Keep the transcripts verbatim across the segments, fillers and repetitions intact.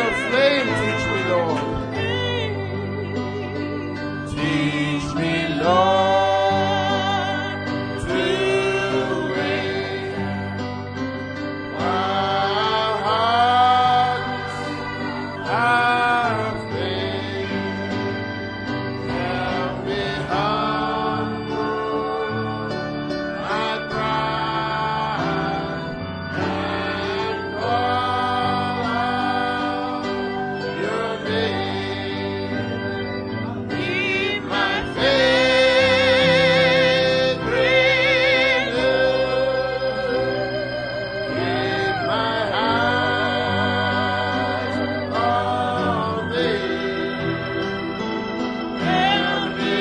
of flame, teach me, Lord. Teach me, Lord, to wait. My heart have faith. Help me humble my pride and call out your name. Keep my faith renewed. Keep my eyes on thee. Help me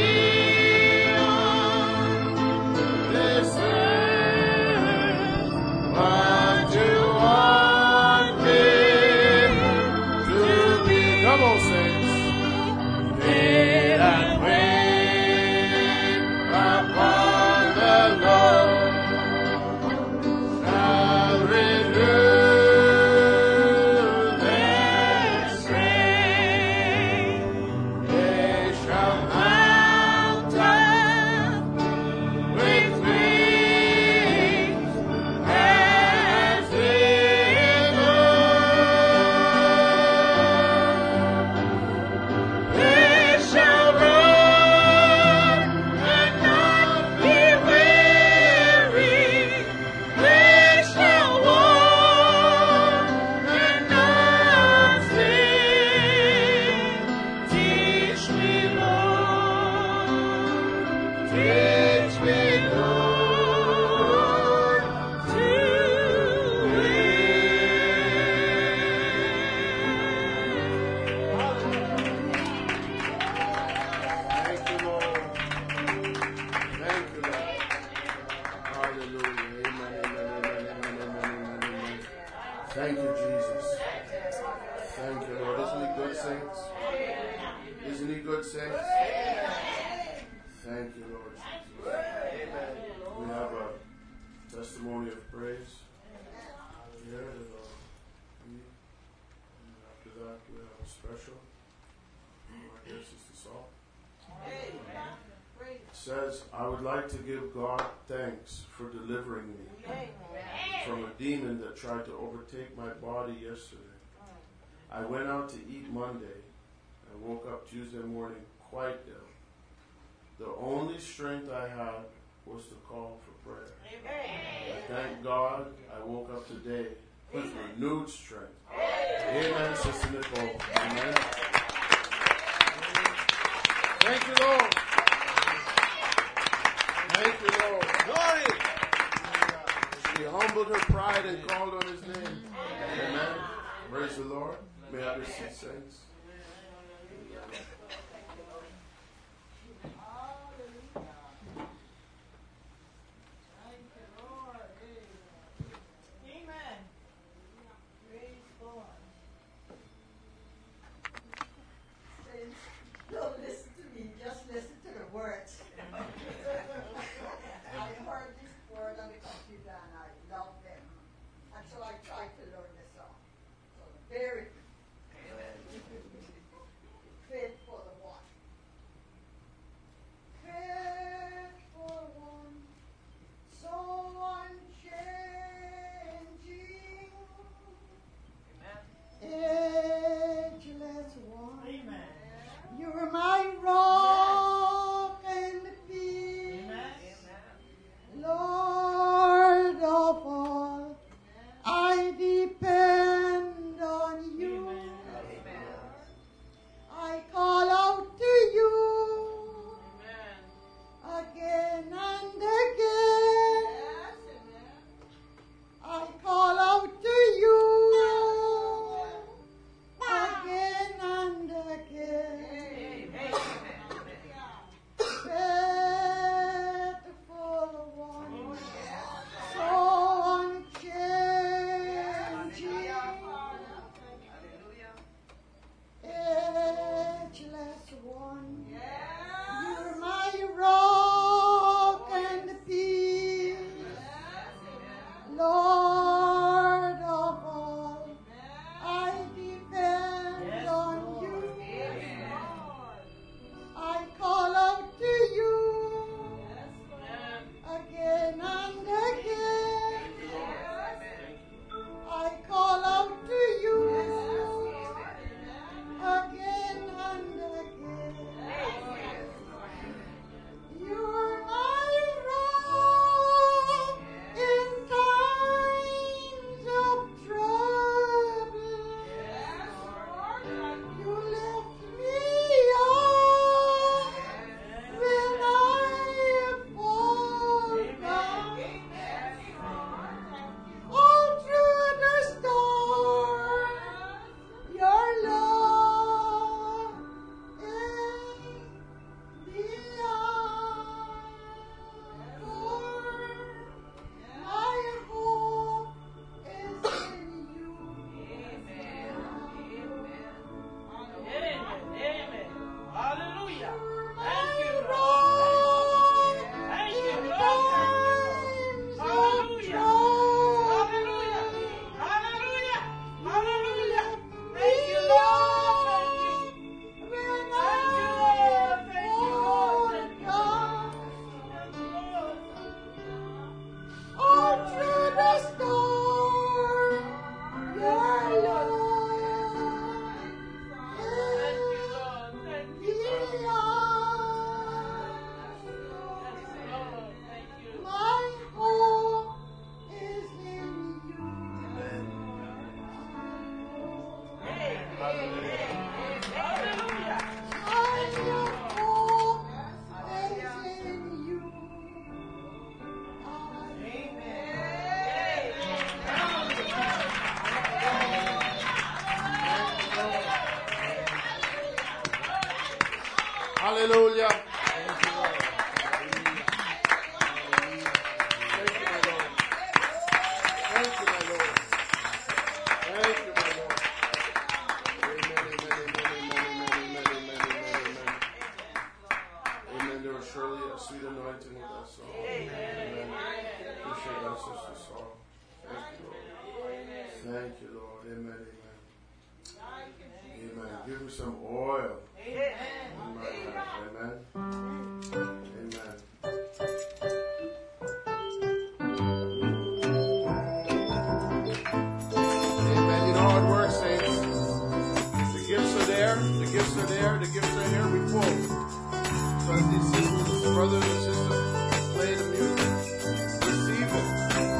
beyond this earth. What you want me to be. Come on, saints. Wait and wait upon the Lord. Shall renew their strength. They shall mount up with wings as eagles. They shall run and not be weary. They shall walk and not faint. Teach me, Lord. Teach me, Lord, to Thank you, Lord. Thank you, Lord. Hallelujah. Amen, amen, amen, amen, amen, amen, amen. Thank you, Jesus. Thank you, Lord. Isn't he good, saints? Isn't he good, saints? Thank you, Lord Jesus. We have a testimony of praise here. that, uh, we- and after that, we have a special. Right here, Sister Saul. It says, I would like to give God thanks for delivering me from a demon that tried to overtake my body yesterday. I went out to eat Monday and woke up Tuesday morning quite ill. The only strength I had was to call for prayer. But thank God I woke up today with renewed strength. Amen, Sister Nicole. Amen. Thank you, Lord. Thank you, Lord. Glory. She humbled her pride and called on his name. Amen. Praise the Lord. May I have your seat, saints. Don't listen to me, just listen to the words. I heard this word on the computer and I love them. And so I tried to learn the song. So very good. Hallelujah. Thank you, Lord. Amen, amen. Amen. Give me some oil. Amen. Amen. Amen. Amen. You know how it works, saints. The gifts are there. The gifts are there. The gifts are here. We pull. So as these sisters, brothers and sisters play the music, receive it.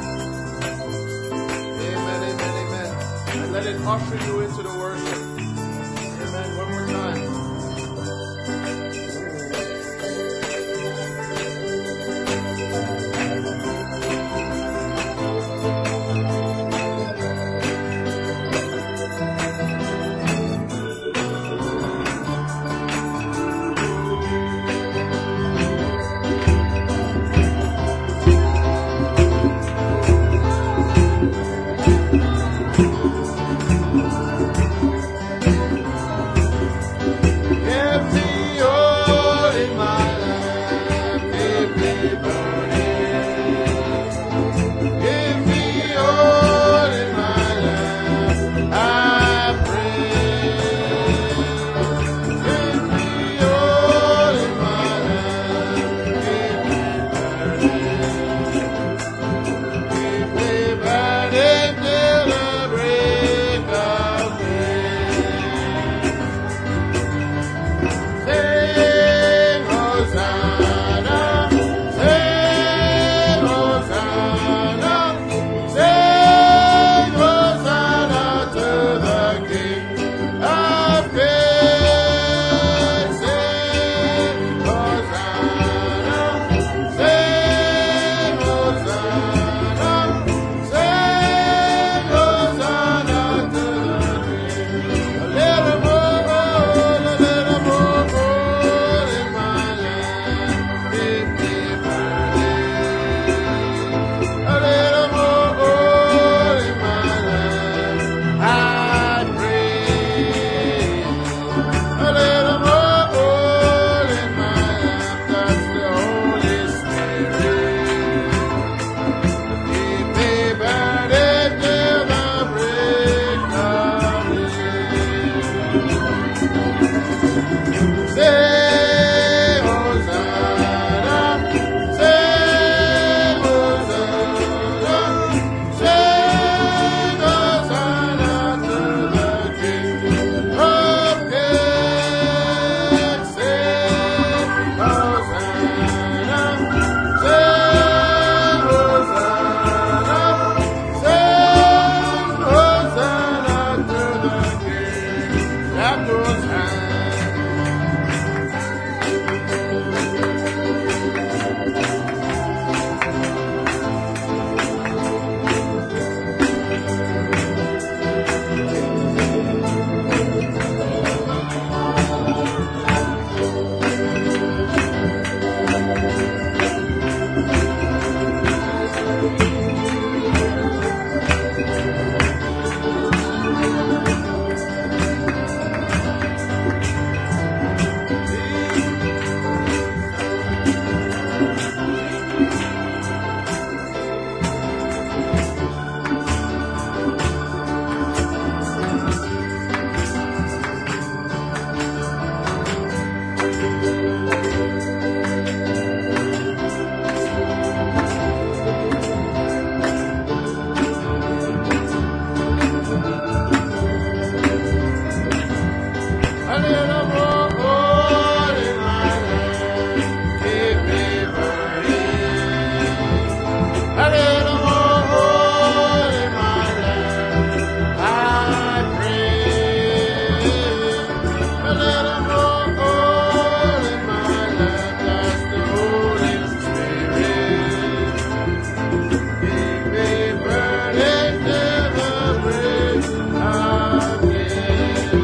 Amen, amen, amen. And let it usher you into the worship. Amen. One more time.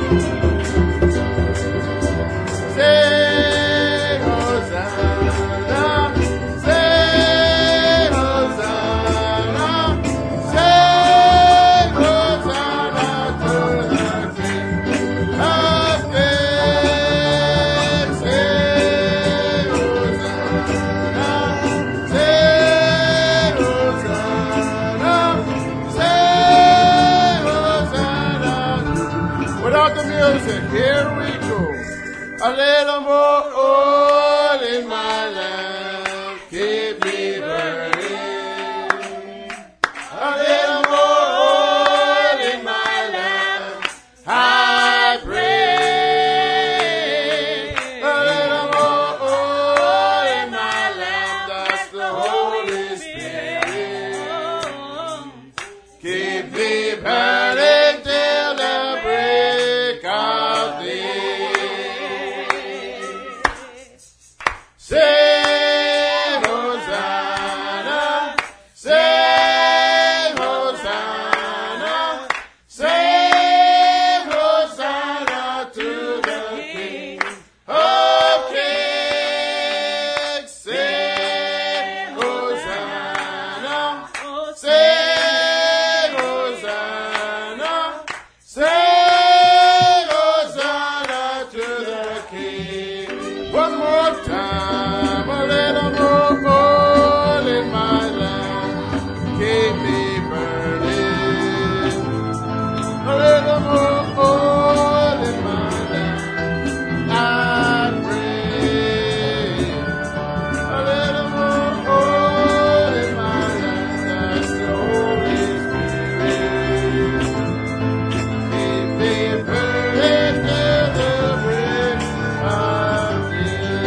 A little more oil in my lamp, keep me burning. A little more oil in my lamp, I pray. A little more oil in my lamp, that's the Holy Spirit. Keep me burning till the break of day. Say Hosanna, say Hosanna, say Hosanna to the King of Kings. Say Hosanna, say Hosanna, say Hosanna to the King. One more time. A little more oil in my lamp, keep me burning. A little more oil in my lamp, I pray. A little more oil in my lamp, that's the Holy Spirit. Keep me burning till the break of day.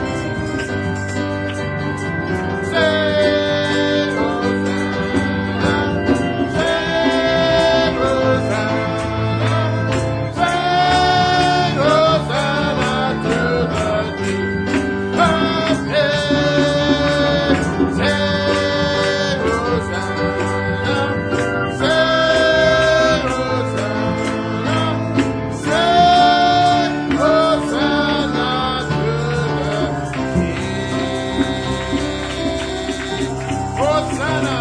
Hosanna!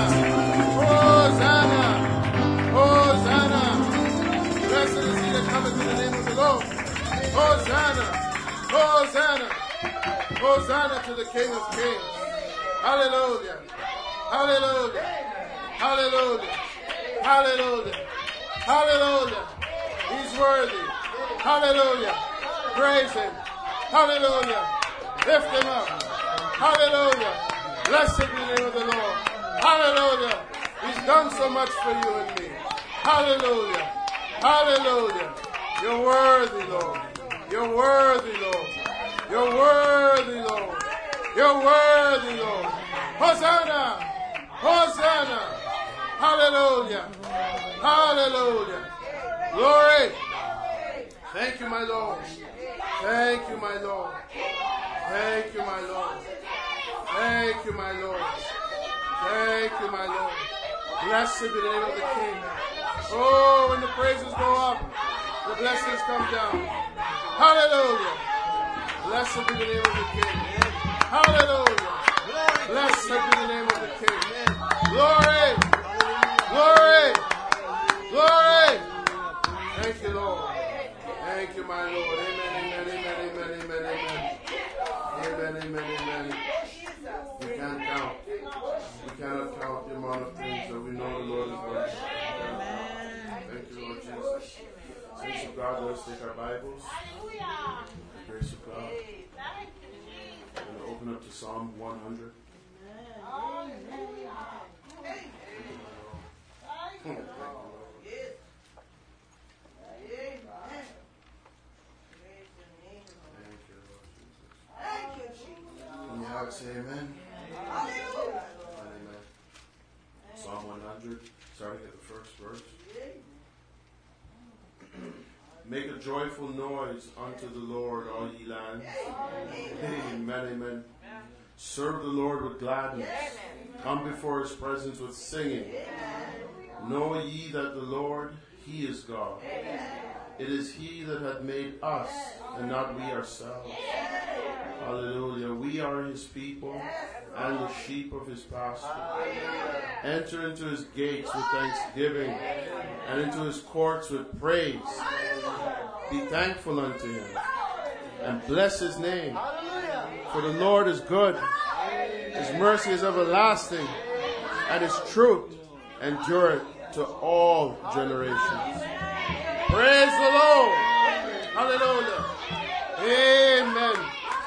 Hosanna! Hosanna! Blessed is he that cometh in the name of the Lord. Hosanna! Hosanna! Hosanna to the King of Kings. Hallelujah! Hallelujah! Hallelujah! Hallelujah! Hallelujah! He's worthy. Hallelujah! Praise him. Hallelujah! Lift him up. Hallelujah! Blessed be the name of the Lord. Hallelujah. He's done so much for you and me. Hallelujah. Hallelujah. You're worthy, Lord. You're worthy, Lord. You're worthy, Lord. You're worthy, Lord. Hosanna. Hosanna. Hallelujah. Hallelujah. Glory. Thank you, my Lord. Thank you, my Lord. Thank you, my Lord. Thank you, my Lord. Thank you, my Lord. Blessed be the name of the King. Oh, when the praises go up, the blessings come down. Hallelujah. Blessed be the name of the King. Hallelujah. Blessed be the name of the King. Glory. Glory. Glory. Thank you, Lord. Thank you, my Lord. Amen, amen, amen, amen, amen, amen. Amen, amen, amen. We can't count. We cannot count the amount of things that we know the Lord has done. Thank you, Lord Jesus. Saints of God, let us take our Bibles. The grace of God. We're going to open up to Psalm one hundred. Thank you, Lord. Can you have it say amen? Amen. Amen. Psalm one hundred, starting at the first verse. Make a joyful noise unto the Lord, all ye lands. Amen, amen. Serve the Lord with gladness. Come before his presence with singing. Know ye that the Lord, he is God. It is He that hath made us, and not we ourselves. Hallelujah. We are His people and the sheep of His pasture. Enter into His gates with thanksgiving and into His courts with praise. Be thankful unto Him and bless His name. For the Lord is good. His mercy is everlasting, and His truth endureth to all generations. Praise the Lord. Hallelujah. Amen.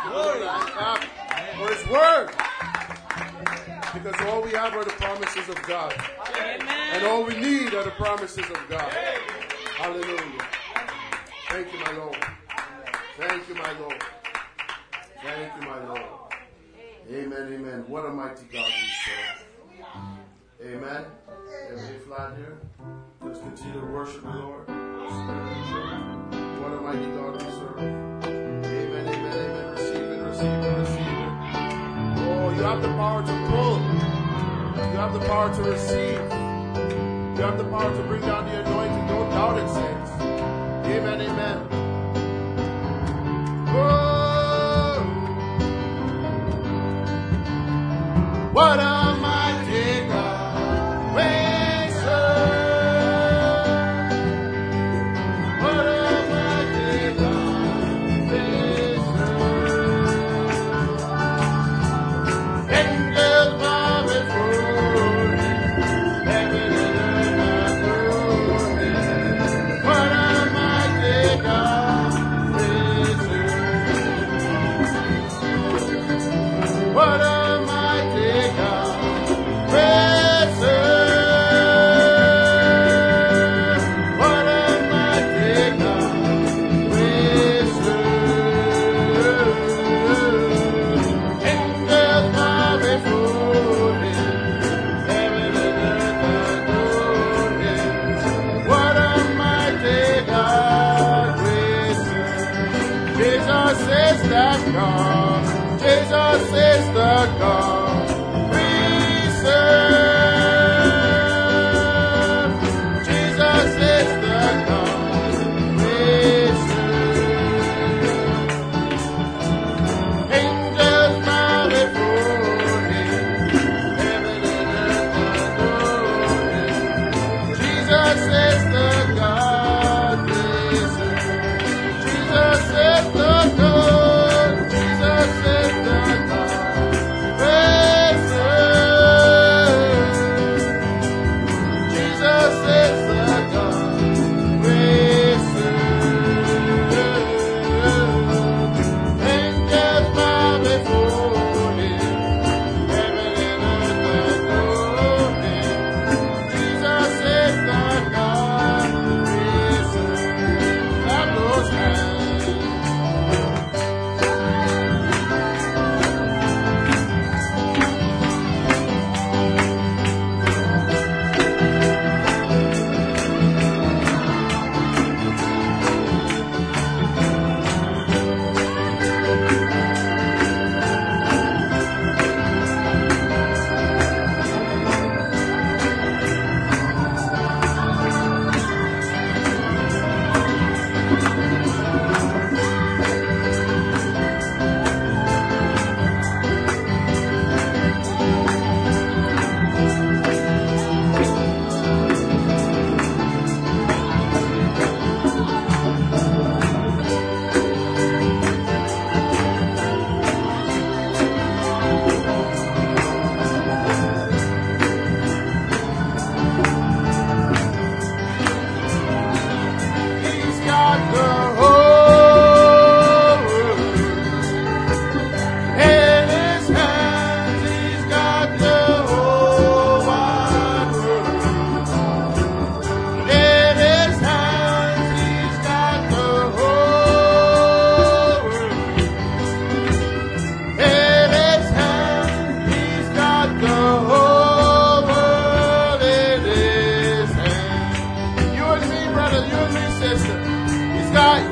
For His word. Because all we have are the promises of God. And all we need are the promises of God. Hallelujah. Thank you, my Lord. Thank you, my Lord. Thank you, my Lord. Amen, amen. What a mighty God we serve. Amen. Every flat here. Let's continue to worship the Lord. What a mighty God we serve. Amen, amen, amen. Receive it, receive it, receive it. Oh, you have the power to pull. You have the power to receive. You have the power to bring down the anointing. Don't doubt it, saints. Amen, amen. Oh, what a mighty God we serve. What a mighty God we serve. Angels bow before Him, heaven and earth adore Him. What a mighty God we serve. What a mighty God we serve. What a mighty God we serve. Angels bow before Him, heaven and earth adore Him. What a mighty God we serve. Jesus is the God. Jesus is the God we serve. Jesus is the God we serve. Angels bow before Him, heaven and earth adore Him. Jesus is the God we serve. Jesus is the God. Jesus is the God we serve. Jesus is the God we serve. Angels bow before Him, heaven and earth adore Him. Jesus is the God we serve. Clap those hands. He's got the whole world in His hands. He's got the whole wide world in His hands. He's got the whole world in His hands. He's got the whole world in His hands. You and me, brother, you and me, sister. He's got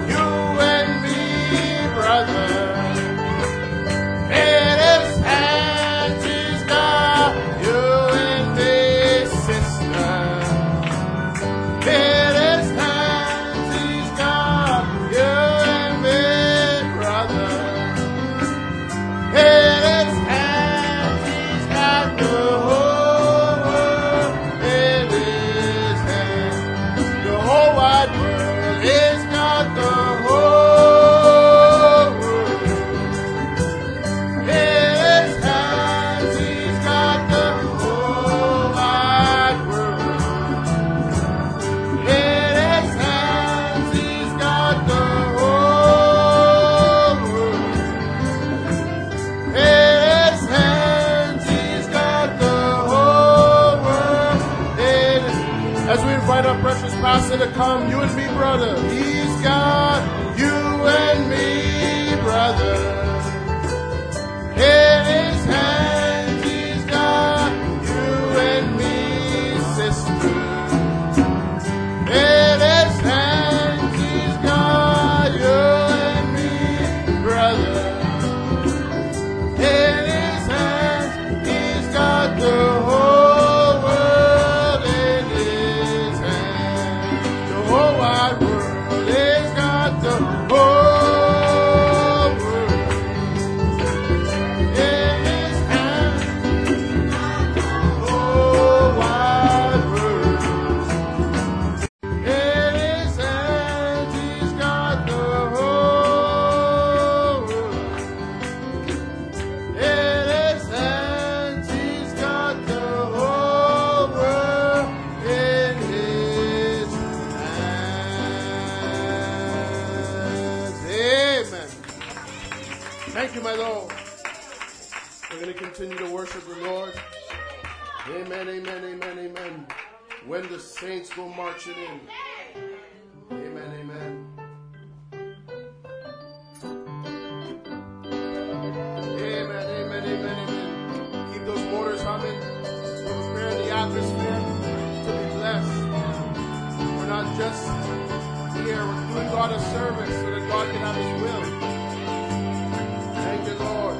closer to come. You and me, brother. He's got you and me, brother. In his hands, he's got you and me, sister. In his hands, he's got you and me, brother. In his hands, he's got the whole world in his hands. The whole wide world, he's got the whole world in his hands. The whole wide world. In his hands, he's got the whole world. In his hands, he's got the whole world in his hands. Amen. Thank you, my Lord. We're going to continue to worship the Lord. Amen, amen, amen, amen. When the saints go marching in. Amen, amen. Amen, amen, amen, amen. Keep those motors humming. We're preparing the atmosphere to be blessed. We're not just here. We're doing God a service so that God can have His will. Thank you, Lord.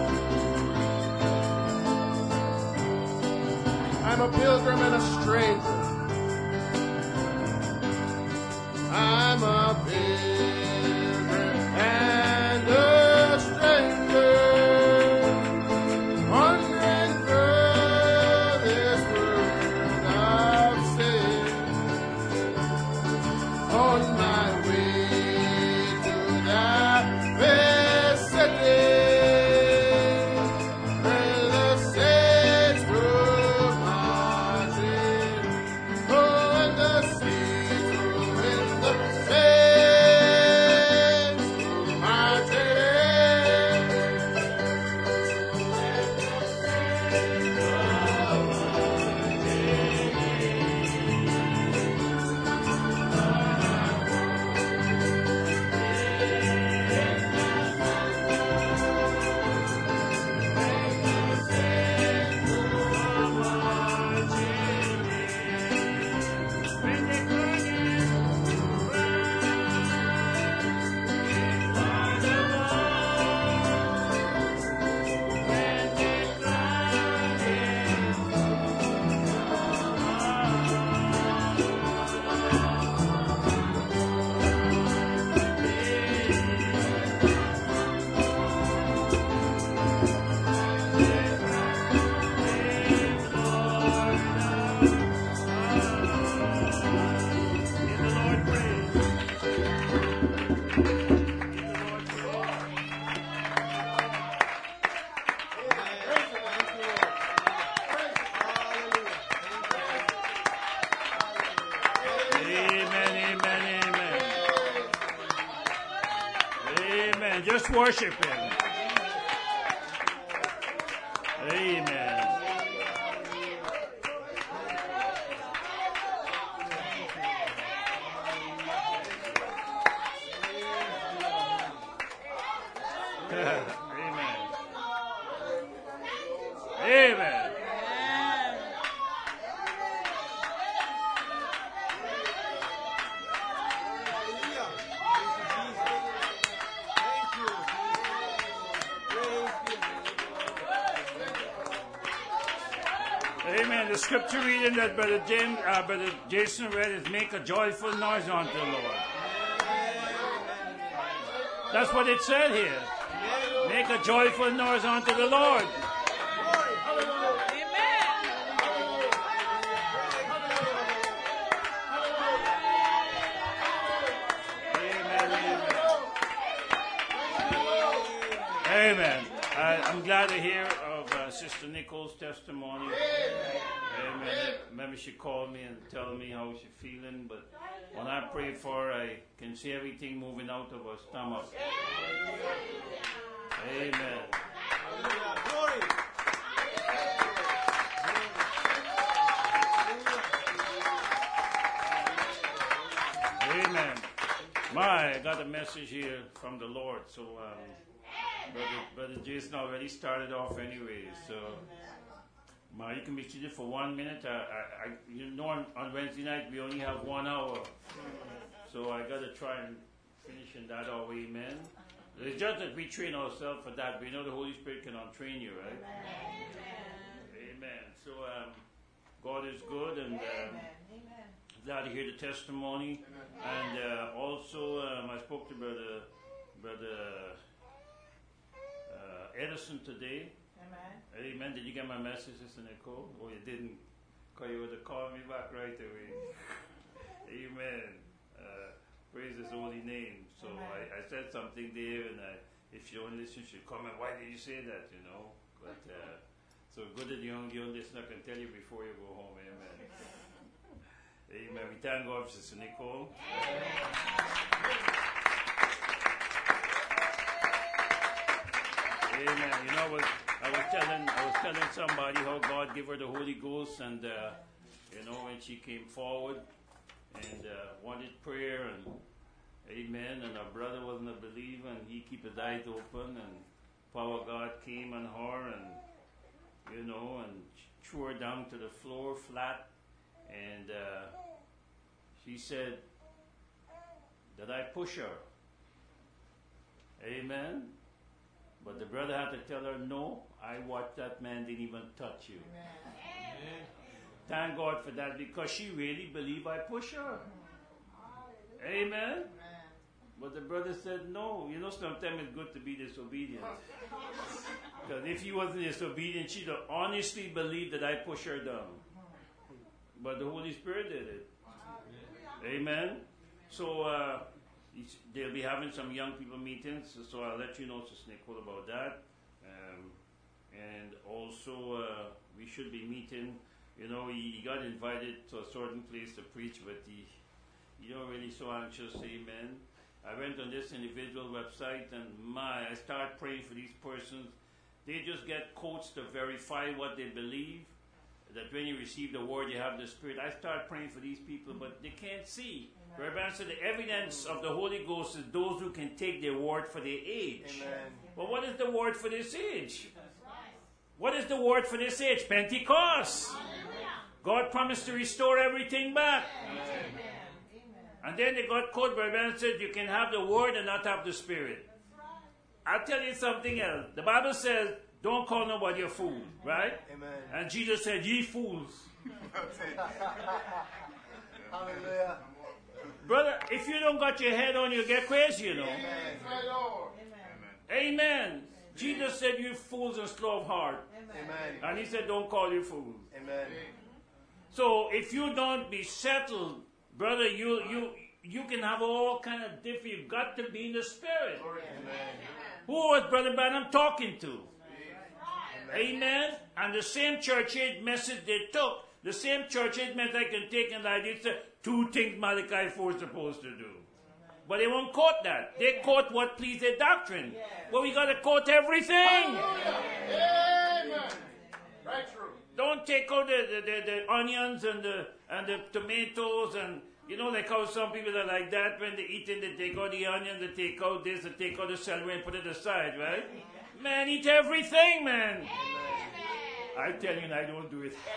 I'm a pilgrim and a stranger. I'm a pilgrim and a stranger. Wandering through this world of sin. On my way to that best city. Where the saints grow marching. Oh, and the seas grow in the saints grow marching. Just worship Him. Amen. Amen. Amen. Amen. The scripture reading that Brother James, uh, Brother Jason read is make a joyful noise unto the Lord. That's what it said here. Make a joyful noise unto the Lord. Amen. I, I'm glad to hear of uh, Sister Nicole's testimony. Amen. Maybe she called me and tell me how she's feeling, but when I pray for her, I can see everything moving out of her stomach. Amen. My, I got a message here from the Lord. So, um, Brother, Brother Jason already started off anyway. So, my, you can be seated for one minute. I, I, I you know, on, on Wednesday night we only have one hour. So I got to try and finish in that hour. Amen. It's just that we train ourselves for that. We know the Holy Spirit can untrain you, right? Amen. Amen. So, um, God is good, and um, glad to hear the testimony. And uh, also, um, I spoke to Brother Brother uh, Edison today. Amen. Amen. Did you get my message, Sister Nicole? Oh, you didn't? Because you would have called me back right away. Amen. Uh, praise His holy name. So I, I said something there, and I, if you don't listen, you should comment. Why did you say that? You know. But uh, so good that the young, young listener can tell you before you go home. Amen. Amen. We thank God for Sister Nicole. Amen. You know, I was, I was telling, I was telling somebody how God gave her the Holy Ghost, and uh, you know, when she came forward and uh, wanted prayer, and amen, and her brother wasn't a believer, and he keep his eyes open, and power of God came on her, and you know, and threw her down to the floor flat, and uh, she said that I push her. Amen. But the brother had to tell her, no, I watched that man didn't even touch you. Amen. Thank God for that, because she really believed I push her. Amen. Amen. But the brother said, no. You know, sometimes it's good to be disobedient. Because if he wasn't disobedient, she'd have honestly believed that I push her down. But the Holy Spirit did it. Amen. So, uh, they'll be having some young people meetings, so I'll let you know, Sister Nicole, about that. Um, and also, uh, we should be meeting. You know, he, he got invited to a certain place to preach, but he, he don't really so anxious. Amen. I went on this individual website, and my, I start praying for these persons. They just get quotes to verify what they believe. That when you receive the word, you have the Spirit. I start praying for these people, but they can't see. Reverend said the evidence of the Holy Ghost is those who can take their word for their age. Amen. But what is the word for this age? What is the word for this age? Pentecost. Hallelujah. God promised to restore everything back. Amen. And then they got caught. Reverend said you can have the word and not have the Spirit. I'll tell you something else. The Bible says, don't call nobody a fool, right? Amen. And Jesus said, ye fools. Hallelujah. Brother, if you don't got your head on, you get crazy, you know. Amen. Amen. Amen. Jesus said, you fools and slow of heart. Amen. And he said, don't call you fools. Amen. So if you don't be settled, brother, you you you can have all kind of different. You've got to be in the Spirit. Amen. Who was Brother Branham talking to? Amen. Amen. And the same church age message they took, the same church age message I can take and like it's a two things Malachi four is supposed to do. But they won't quote that. They quote what please their doctrine. Yeah. But we got to quote everything. Amen. Right true. Don't take out the, the, the, the onions and the and the tomatoes and you know like how some people are like that when they eat it, they take out the onions, they take out this, they take out the celery and put it aside, right? Man, eat everything, man. Amen. I tell you, and I don't do it.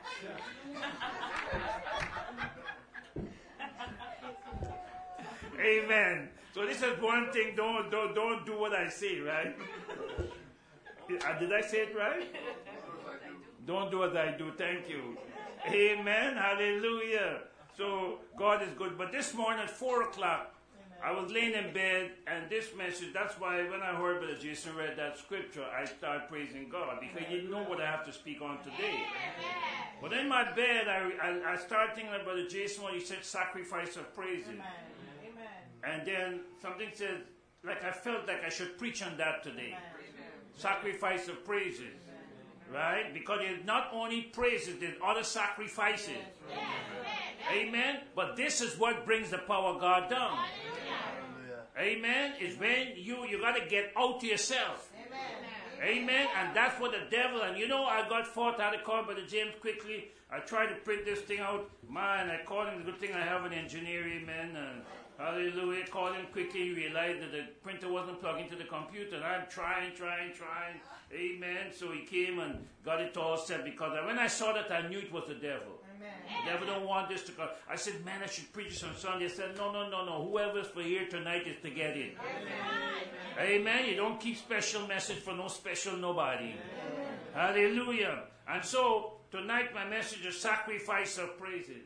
Amen. So this is one thing. Don't don't don't do what I say, right? Did I say it right? Don't do what I do. Thank you. Amen. Hallelujah. So God is good. But this morning at four o'clock, I was laying in bed, and this message. That's why when I heard Brother Jason read that scripture, I started praising God because he didn't know what I have to speak on today. But in my bed, I I, I started thinking about Brother Jason when he said sacrifice of praising. And then something said, like I felt like I should preach on that today. Amen. Sacrifice of praises. Amen. Right? Because there's not only praises, there's other sacrifices. Yes. Amen. Amen. But this is what brings the power of God down. Hallelujah. Amen. Is when you, you got to get out to yourself. Amen. Amen. And that's what the devil, and you know, I got fought out of call Brother James quickly. I tried to print this thing out. Man, I called him, the good thing I have an engineer, amen. And Hallelujah. Called him quickly, realized that the printer wasn't plugged into the computer. And I'm trying, trying, trying. Amen. So he came and got it all set, because when I saw that, I knew it was the devil. Amen. The devil don't want this to come. I said, man, I should preach this on Sunday. I said, no, no, no, no. Whoever's for here tonight is to get in. Amen. Amen. You don't keep special message for no special nobody. Amen. Hallelujah. And so tonight my message is sacrifice of praises.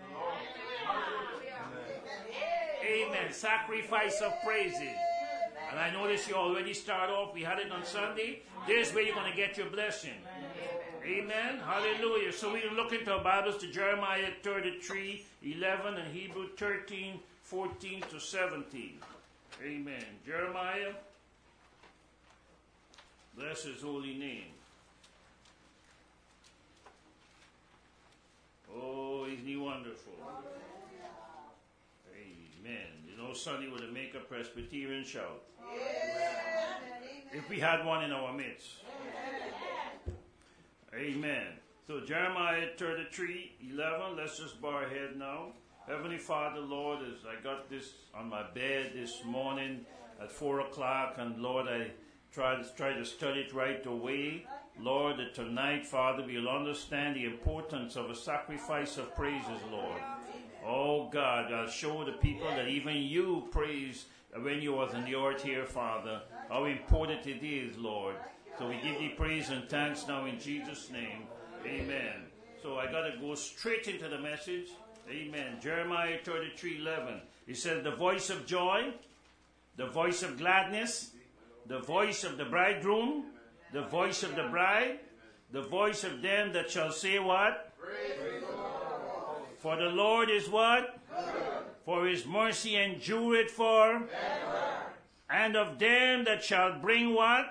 Amen. Sacrifice of praises. And I notice you already start off. We had it on Sunday. There's where you're going to get your blessing. Amen. Hallelujah. So we look into our Bibles to Jeremiah thirty-three, eleven, and Hebrew thirteen, fourteen to seventeen. Amen. Jeremiah. Bless his holy name. Oh, isn't he wonderful? Amen. You know, Sunday would make a Presbyterian shout. If we had one in our midst. Amen. So Jeremiah thirty-three, eleven. Let's just bow our head now. Heavenly Father, Lord, as I got this on my bed this morning at four o'clock, and Lord, I tried to, try to study it right away. Lord, that tonight, Father, we'll understand the importance of a sacrifice of praises, Lord. Oh, God, I'll show the people that even you praised when you was in the earth here, Father, how important it is, Lord. So we give thee praise and thanks now in Jesus' name. Amen. So I got to go straight into the message. Amen. Jeremiah thirty-three, eleven. He said, the voice of joy, the voice of gladness, the voice of the bridegroom, the voice of the bride, the voice of them that shall say what? Praise the Lord. For the Lord is what? Good. For his mercy endureth for ever. And of them that shall bring what?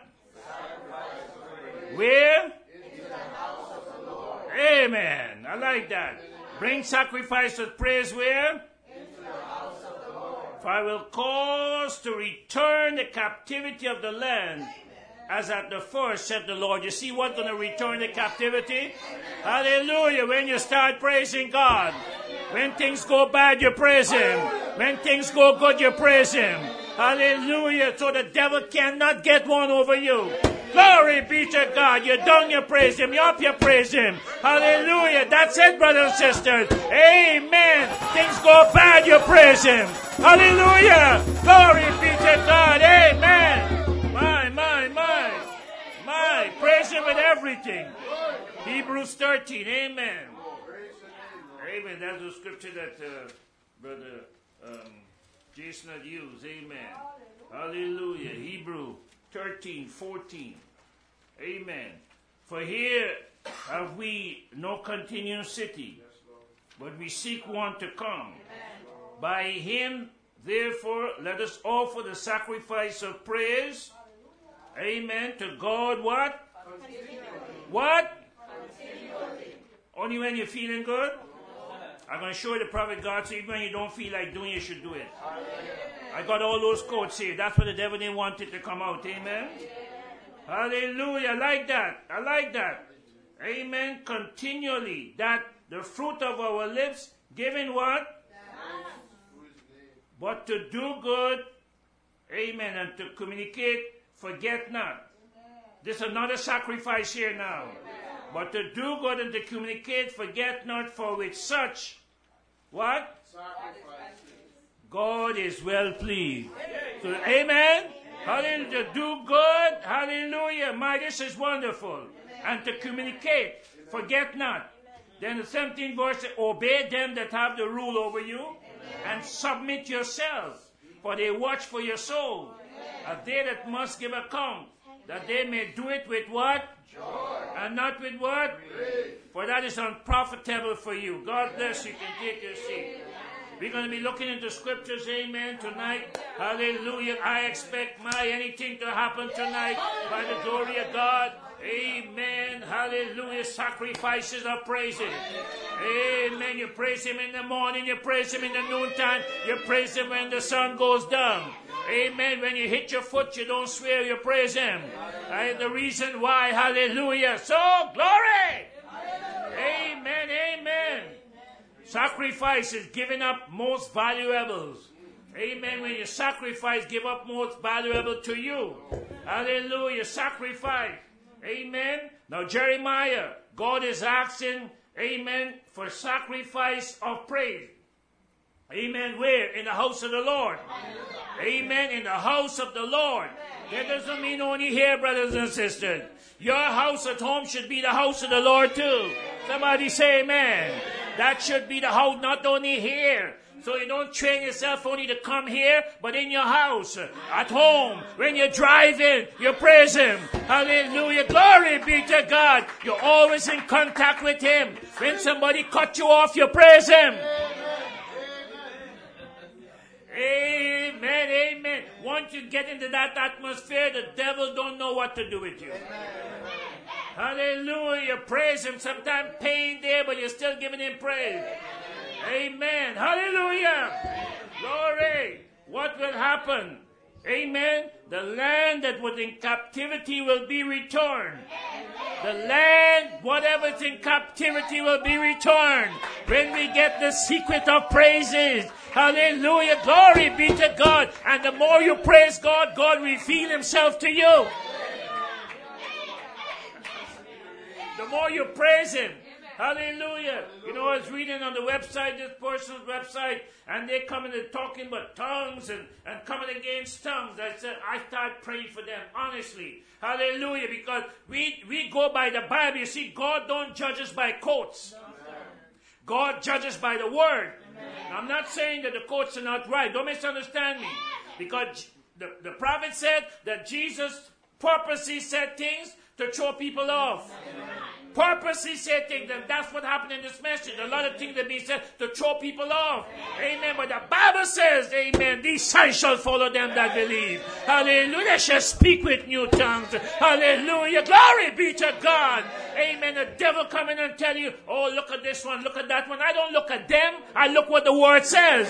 Where? Into the house of the Lord. Amen. I like that. Bring sacrifice of praise where? Into the house of the Lord. For I will cause to return the captivity of the land as at the first, said the Lord. You see what's going to return the captivity? Hallelujah. When you start praising God. When things go bad, you praise him. When things go good, you praise him. Hallelujah. So the devil cannot get one over you. Glory be to God. You're down, you praise him. You're up, you praise him. Hallelujah. That's it, brothers and sisters. Amen. Things go bad, you praise him. Hallelujah. Glory be to God. Amen. My, my, my. My. Praise him with everything. Hebrews thirteen. Amen. Amen. That's the scripture that uh, Brother um, Jason had used. Amen. Hallelujah. Hebrew thirteen, fourteen. Amen. For here have we no continuing city, but we seek one to come. By him, therefore, let us offer the sacrifice of praise. Amen. To God, what? What? Only when you're feeling good? I'm going to show you the prophet God, so even when you don't feel like doing it, you should do it. I got all those quotes here. That's what the devil didn't want it to come out. Amen. Hallelujah. I like that. I like that. Amen. Continually. That the fruit of our lips, giving what? But to do good. Amen. And to communicate, forget not. This is another sacrifice here now. But to do good and to communicate, forget not, for with such, what? God is well pleased. So, amen? Hallelujah. To do good, hallelujah. My, this is wonderful. And to communicate, forget not. Then the seventeenth verse says, obey them that have the rule over you, and submit yourselves, for they watch for your soul, as they that must give account, that they may do it with what? Joy. And not with what? Grief. For that is unprofitable for you. God bless you. You can take your seat. We're going to be looking into scriptures, amen, tonight. Hallelujah. I expect my anything to happen tonight by the glory of God. Amen. Hallelujah. Sacrifices of praises. Amen. You praise him in the morning. You praise him in the noontime. You praise him when the sun goes down. Amen. When you hit your foot, you don't swear, you praise him. And the reason why, hallelujah. So, glory. Amen. Amen. Sacrifice is giving up most valuables. Amen. When you sacrifice, give up most valuable to you. Hallelujah. Sacrifice. Amen. Now Jeremiah, God is asking, amen, for sacrifice of praise. Amen. Where? In the house of the Lord. Amen. In the house of the Lord. That doesn't mean only here, brothers and sisters. Your house at home should be the house of the Lord too. Somebody say amen. That should be the house, not only here. So you don't train yourself only to come here, but in your house, at home, when you're driving, you praise Him. Hallelujah. Glory be to God. You're always in contact with Him. When somebody cut you off, you praise Him. Amen, amen. Once you get into that atmosphere, the devil don't know what to do with you. Hallelujah. Praise Him. Sometimes pain there, but you're still giving Him praise. Amen. Hallelujah. Glory. What will happen? Amen. The land that was in captivity will be returned. The land, whatever's in captivity, will be returned. When we get the secret of praises. Hallelujah. Glory be to God. And the more you praise God, God will reveal Himself to you. The more you praise Him. Hallelujah. You know, I was reading on the website, this person's website, and they're coming and talking about tongues and, and coming against tongues. I said, I start praying for them, honestly. Hallelujah. Because we, we go by the Bible. You see, God don't judge us by quotes. God judges by the Word. Now, I'm not saying that the quotes are not right. Don't misunderstand me. Because the, the prophet said that Jesus purposely said things to throw people off. Purposely said things, and that's what happened in this message. A lot of things that being said to throw people off. Amen. But the Bible says, amen, these signs shall follow them that believe. Hallelujah. They shall speak with new tongues. Hallelujah. Glory be to God. Amen. The devil come in and tell you, oh, look at this one, look at that one. I don't look at them. I look what the word says.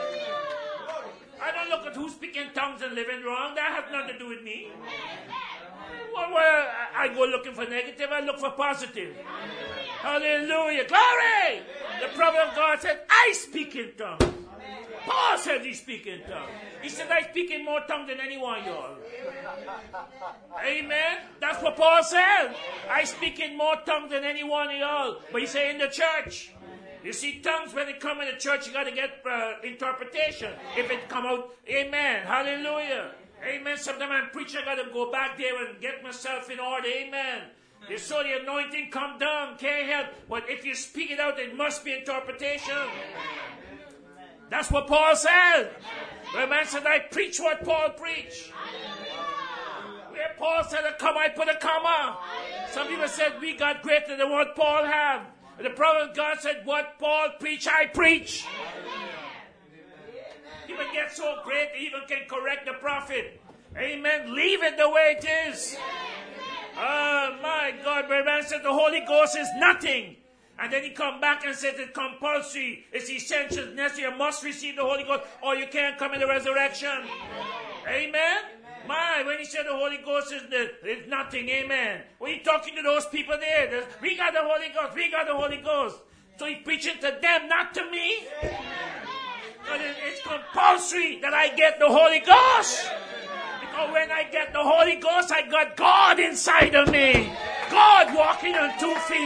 I don't look at who's speaking tongues and living wrong. That has nothing to do with me. Well, well, I go looking for negative, I look for positive. Hallelujah. Glory! The prophet of God said, I speak in tongues. Paul said he speak in tongues. He said, I speak in more tongues than anyone of y'all. Amen. That's what Paul said. I speak in more tongues than any one of y'all. But he said in the church. You see, tongues, when they come in the church, you got to get uh, interpretation. If it come out, amen. Hallelujah. Amen. Sometimes I'm preaching, I got to go back there and get myself in order. Amen. You saw the anointing come down. Can't help. But if you speak it out, it must be interpretation. That's what Paul said. The man said, I preach what Paul preached. Where Paul said a comma, I put a comma. Some people said, we got greater than what Paul had. And the prophet of God said, what Paul preached, I preach. People get so great, they even can correct the prophet. Amen. Leave it the way it is. Oh, my God. But man said the Holy Ghost is nothing. And then he come back and says it's compulsory. It's essential. Necessary. You must receive the Holy Ghost or you can't come in the resurrection. Amen. My, when he said the Holy Ghost is, the, is nothing. Amen. When he's talking to those people there, there's, we got the Holy Ghost. We got the Holy Ghost. So he's preaching to them, not to me. But it's compulsory that I get the Holy Ghost. Because when I get the Holy Ghost, I got God inside of me. God walking on two feet.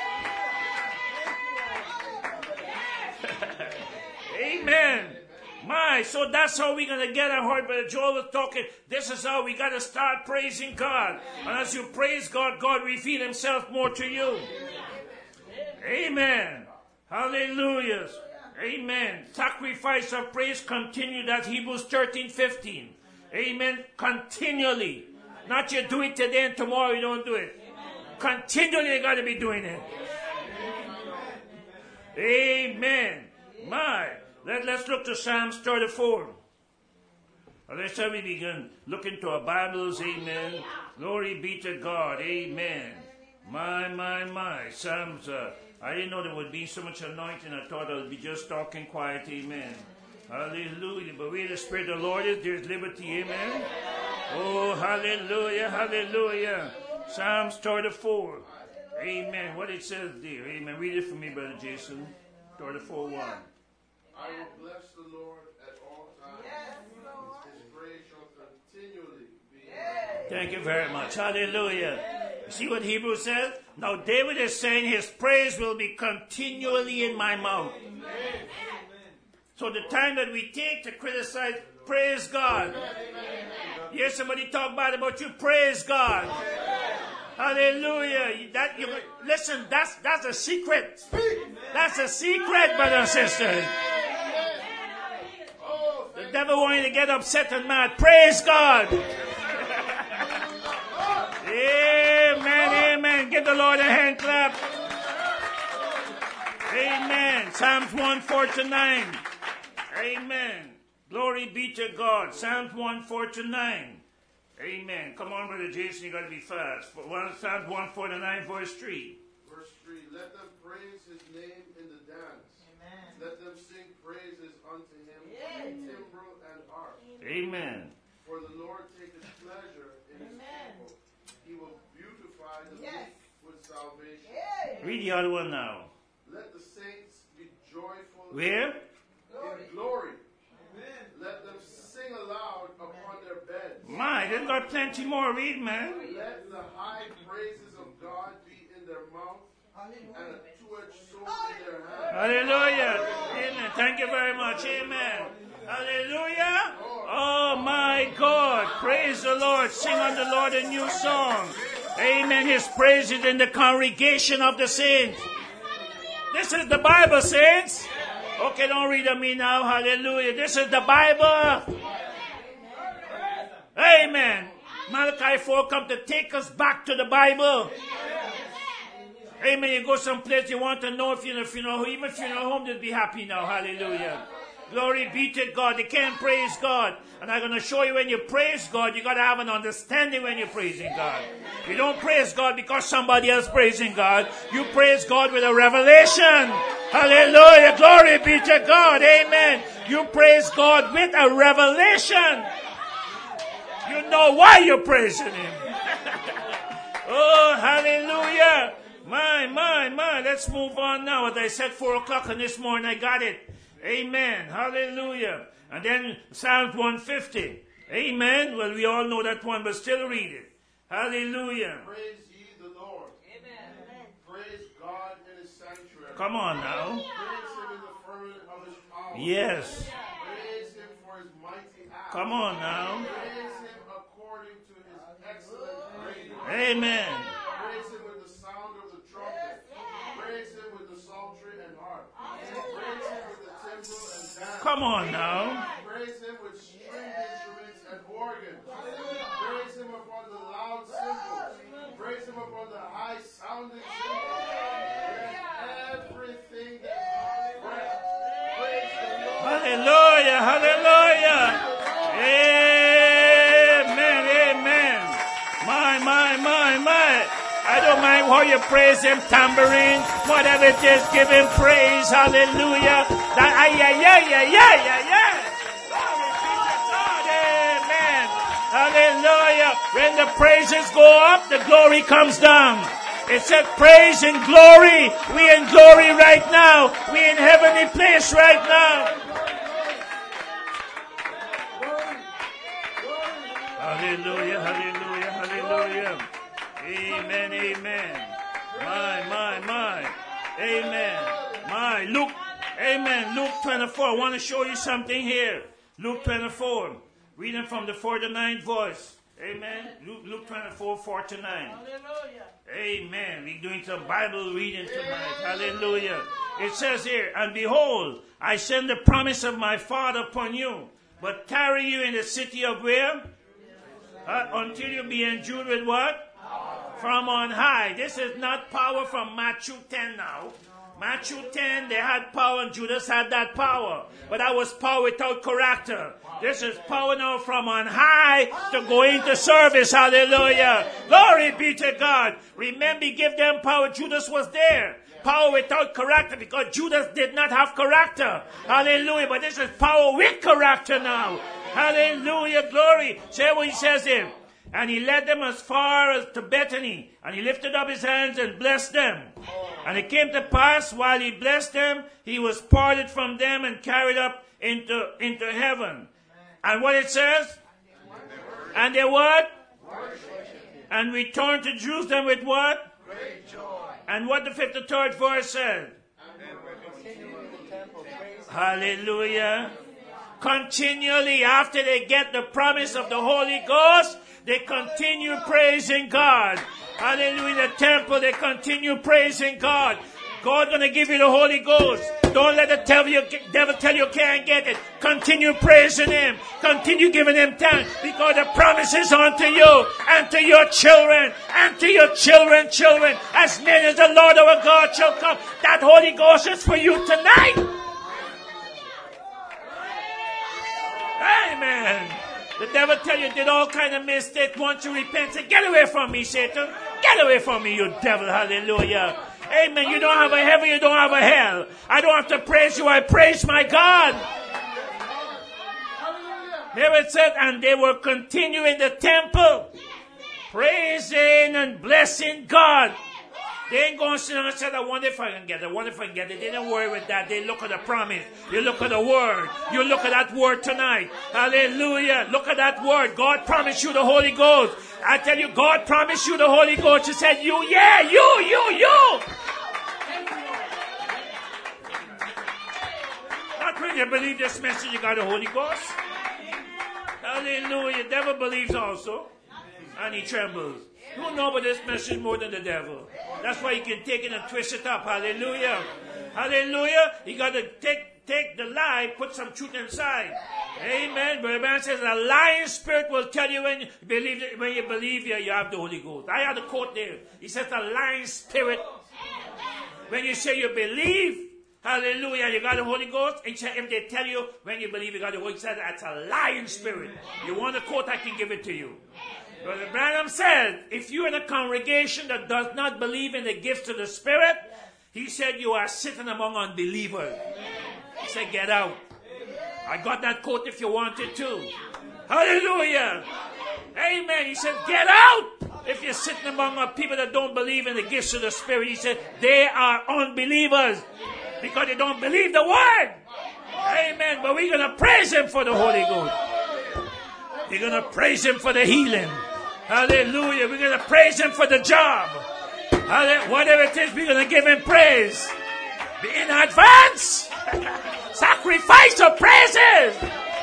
Amen. My, so that's how we're going to get our heart. But Joel was talking, this is how we got to start praising God. And as you praise God, God reveal Himself more to you. Amen. Hallelujah. Amen. Sacrifice of praise continue. That's Hebrews thirteen fifteen. Amen. Continually. Not you do it today and tomorrow you don't do it. Continually you got to be doing it. Amen. My. Let, let's look to Psalms thirty-four. Let's have we begin looking to our Bibles. Amen. Glory be to God. Amen. My, my, my. Psalms, uh, I didn't know there would be so much anointing. I thought I would be just talking quiet. Amen. Hallelujah. But where the Spirit of the Lord is, there's liberty. Amen. Oh, hallelujah, hallelujah. Psalms thirty-four. Amen. What it says there. Amen. Read it for me, Brother Jason. thirty-four one. I will bless the Lord at all times. Thank you very much. Hallelujah. You see what Hebrews says? Now David is saying his praise will be continually in my mouth. So the time that we take to criticize, praise God. You hear somebody talk bad about you, praise God. Hallelujah. That you listen, that's that's a secret. That's a secret, brothers and sisters. The devil wants you to get upset and mad. Praise God. Amen, amen. Give the Lord a hand clap. Amen. Psalms one forty-nine. Amen. Glory be to God. Psalms one forty-nine. Amen. Come on, Brother Jason, you got to be fast. Psalms one forty-nine, verse three. Verse three. Let them praise his name in the dance. Amen. Let them sing praises unto him in timbrel and harp. Amen. For the Lord taketh pleasure in his people. He will beautify the Yes. meek with salvation. Read the other one now. Let the saints be joyful Where? in glory. Amen. Let them sing aloud upon their beds. My, they've got plenty more. Read, man. Let the high praises of God be in their mouth and a two-edged sword in their hand. Hallelujah. Amen. Thank you very much. Amen. Hallelujah. Oh, my God. Praise the Lord. Sing unto the Lord a new song. Amen. His praise is in the congregation of the saints. This is the Bible, saints. Okay, don't read at me now. Hallelujah. This is the Bible. Amen. Malachi four come to take us back to the Bible. Amen. You go someplace you want to know if you're in a funeral home. Even if you're in a home, they'll be happy now. Hallelujah. Glory be to God. They can't praise God. And I'm going to show you when you praise God, you got to have an understanding when you're praising God. You don't praise God because somebody else praising God. You praise God with a revelation. Hallelujah. Glory be to God. Amen. You praise God with a revelation. You know why you're praising him. Oh, hallelujah. My, my, my. Let's move on now. As I said, four o'clock and this morning I got it. Amen. Hallelujah. And then Psalms one fifty. Amen. Well, we all know that one, but still read it. Hallelujah. Praise ye the Lord. Amen. Praise God in his sanctuary. Come on now. Praise him in the firmament of his power. Yes. Praise him for his mighty acts. Come on now. Praise him according to his excellent greatness. Amen. Praise him with the sound of the trumpet. Praise him with the psaltery and harp. Praise him with the timbrel and dance. Come on now. Praise him with string instruments and organs. Praise him upon the loud cymbals. Praise him upon the high sounding cymbals. Let everything that has breath praise the Lord. Hallelujah. Hallelujah. Amen. Amen. My, my, my, my. I don't mind how you praise him, tambourine, whatever it is, give him praise. Hallelujah. That, ay, ay, ay, ay, ay, ay, ay. Glory be to God. Amen. Hallelujah. When the praises go up, the glory comes down. It said praise and glory. We in glory right now. We in heavenly place right now. Hallelujah, hallelujah, hallelujah. Amen, amen. My, my, my. Amen. My. Luke, amen. Luke twenty-four. I want to show you something here. Luke twenty-four. Reading from the forty-ninth verse. Amen. Luke, Luke twenty-four, forty-nine. Hallelujah. Amen. We're doing some Bible reading tonight. Hallelujah. It says here, and behold, I send the promise of my Father upon you, but tarry you in the city of where? Uh, until you be endued with what? Power. From on high. This is not power from Matthew ten now. Matthew ten, they had power and Judas had that power. But that was power without character. This is power now from on high to go into service. Hallelujah. Glory be to God. Remember, give them power. Judas was there. Power without character because Judas did not have character. Hallelujah. But this is power with character now. Hallelujah. Glory. Say what he says here. And he led them as far as to Bethany. And he lifted up his hands and blessed them. And it came to pass, while he blessed them, he was parted from them and carried up into, into heaven. And what it says? And they what? And returned to Jerusalem with what? Great joy. And what the fifty-third verse said? Hallelujah. Continually, after they get the promise of the Holy Ghost, they continue praising God. Hallelujah. In the temple, they continue praising God. God's going to give you the Holy Ghost. Don't let the devil, devil tell you you can't get it. Continue praising Him. Continue giving Him thanks, because the promise is unto you and to your children and to your children, children, as many as the Lord our God shall come. That Holy Ghost is for you tonight. Amen. The devil tell you did all kind of mistakes. Once you repent, say, get away from me, Satan. Get away from me, you devil. Hallelujah. Amen. You don't have a heaven, you don't have a hell. I don't have to praise you, I praise my God. There it said, and they were continuing the temple, praising and blessing God. They ain't going to sit down and say, I wonder if I can get it. I wonder if I can get it. They don't worry with that. They look at the promise. You look at the word. You look at that word tonight. Hallelujah. Look at that word. God promised you the Holy Ghost. I tell you, God promised you the Holy Ghost. He said, you, yeah, you, you, you. Not when you believe this message, you got the Holy Ghost. Hallelujah. The devil believes also. And he trembles. You don't know about this message more than the devil. That's why you can take it and twist it up. Hallelujah. Hallelujah. You got to take take the lie, put some truth inside. Amen. But the man says the lying spirit will tell you when you believe when you believe you, you have the Holy Ghost. I had a quote there. He says the lying spirit. When you say you believe, hallelujah, you got the Holy Ghost. And if they tell you when you believe you got the Holy Ghost, that's a lying spirit. You want a quote, I can give it to you. Brother Branham said, if you're in a congregation that does not believe in the gifts of the Spirit, he said you are sitting among unbelievers. He said, get out. I got that quote if you wanted to. Hallelujah. Amen. He said, get out. If you're sitting among people that don't believe in the gifts of the Spirit, he said, they are unbelievers because they don't believe the word. Amen. But we're going to praise Him for the Holy Ghost. We're going to praise Him for the healing. Hallelujah. We're going to praise Him for the job. Hallelujah. Whatever it is, we're going to give Him praise. In advance. Sacrifice of praises.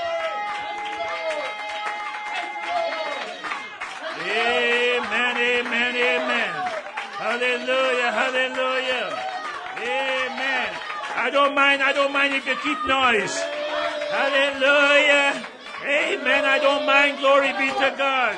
Amen, amen, amen. Hallelujah, hallelujah. Amen. I don't mind, I don't mind if you keep noise. Hallelujah. Amen. I don't mind. Glory be to God.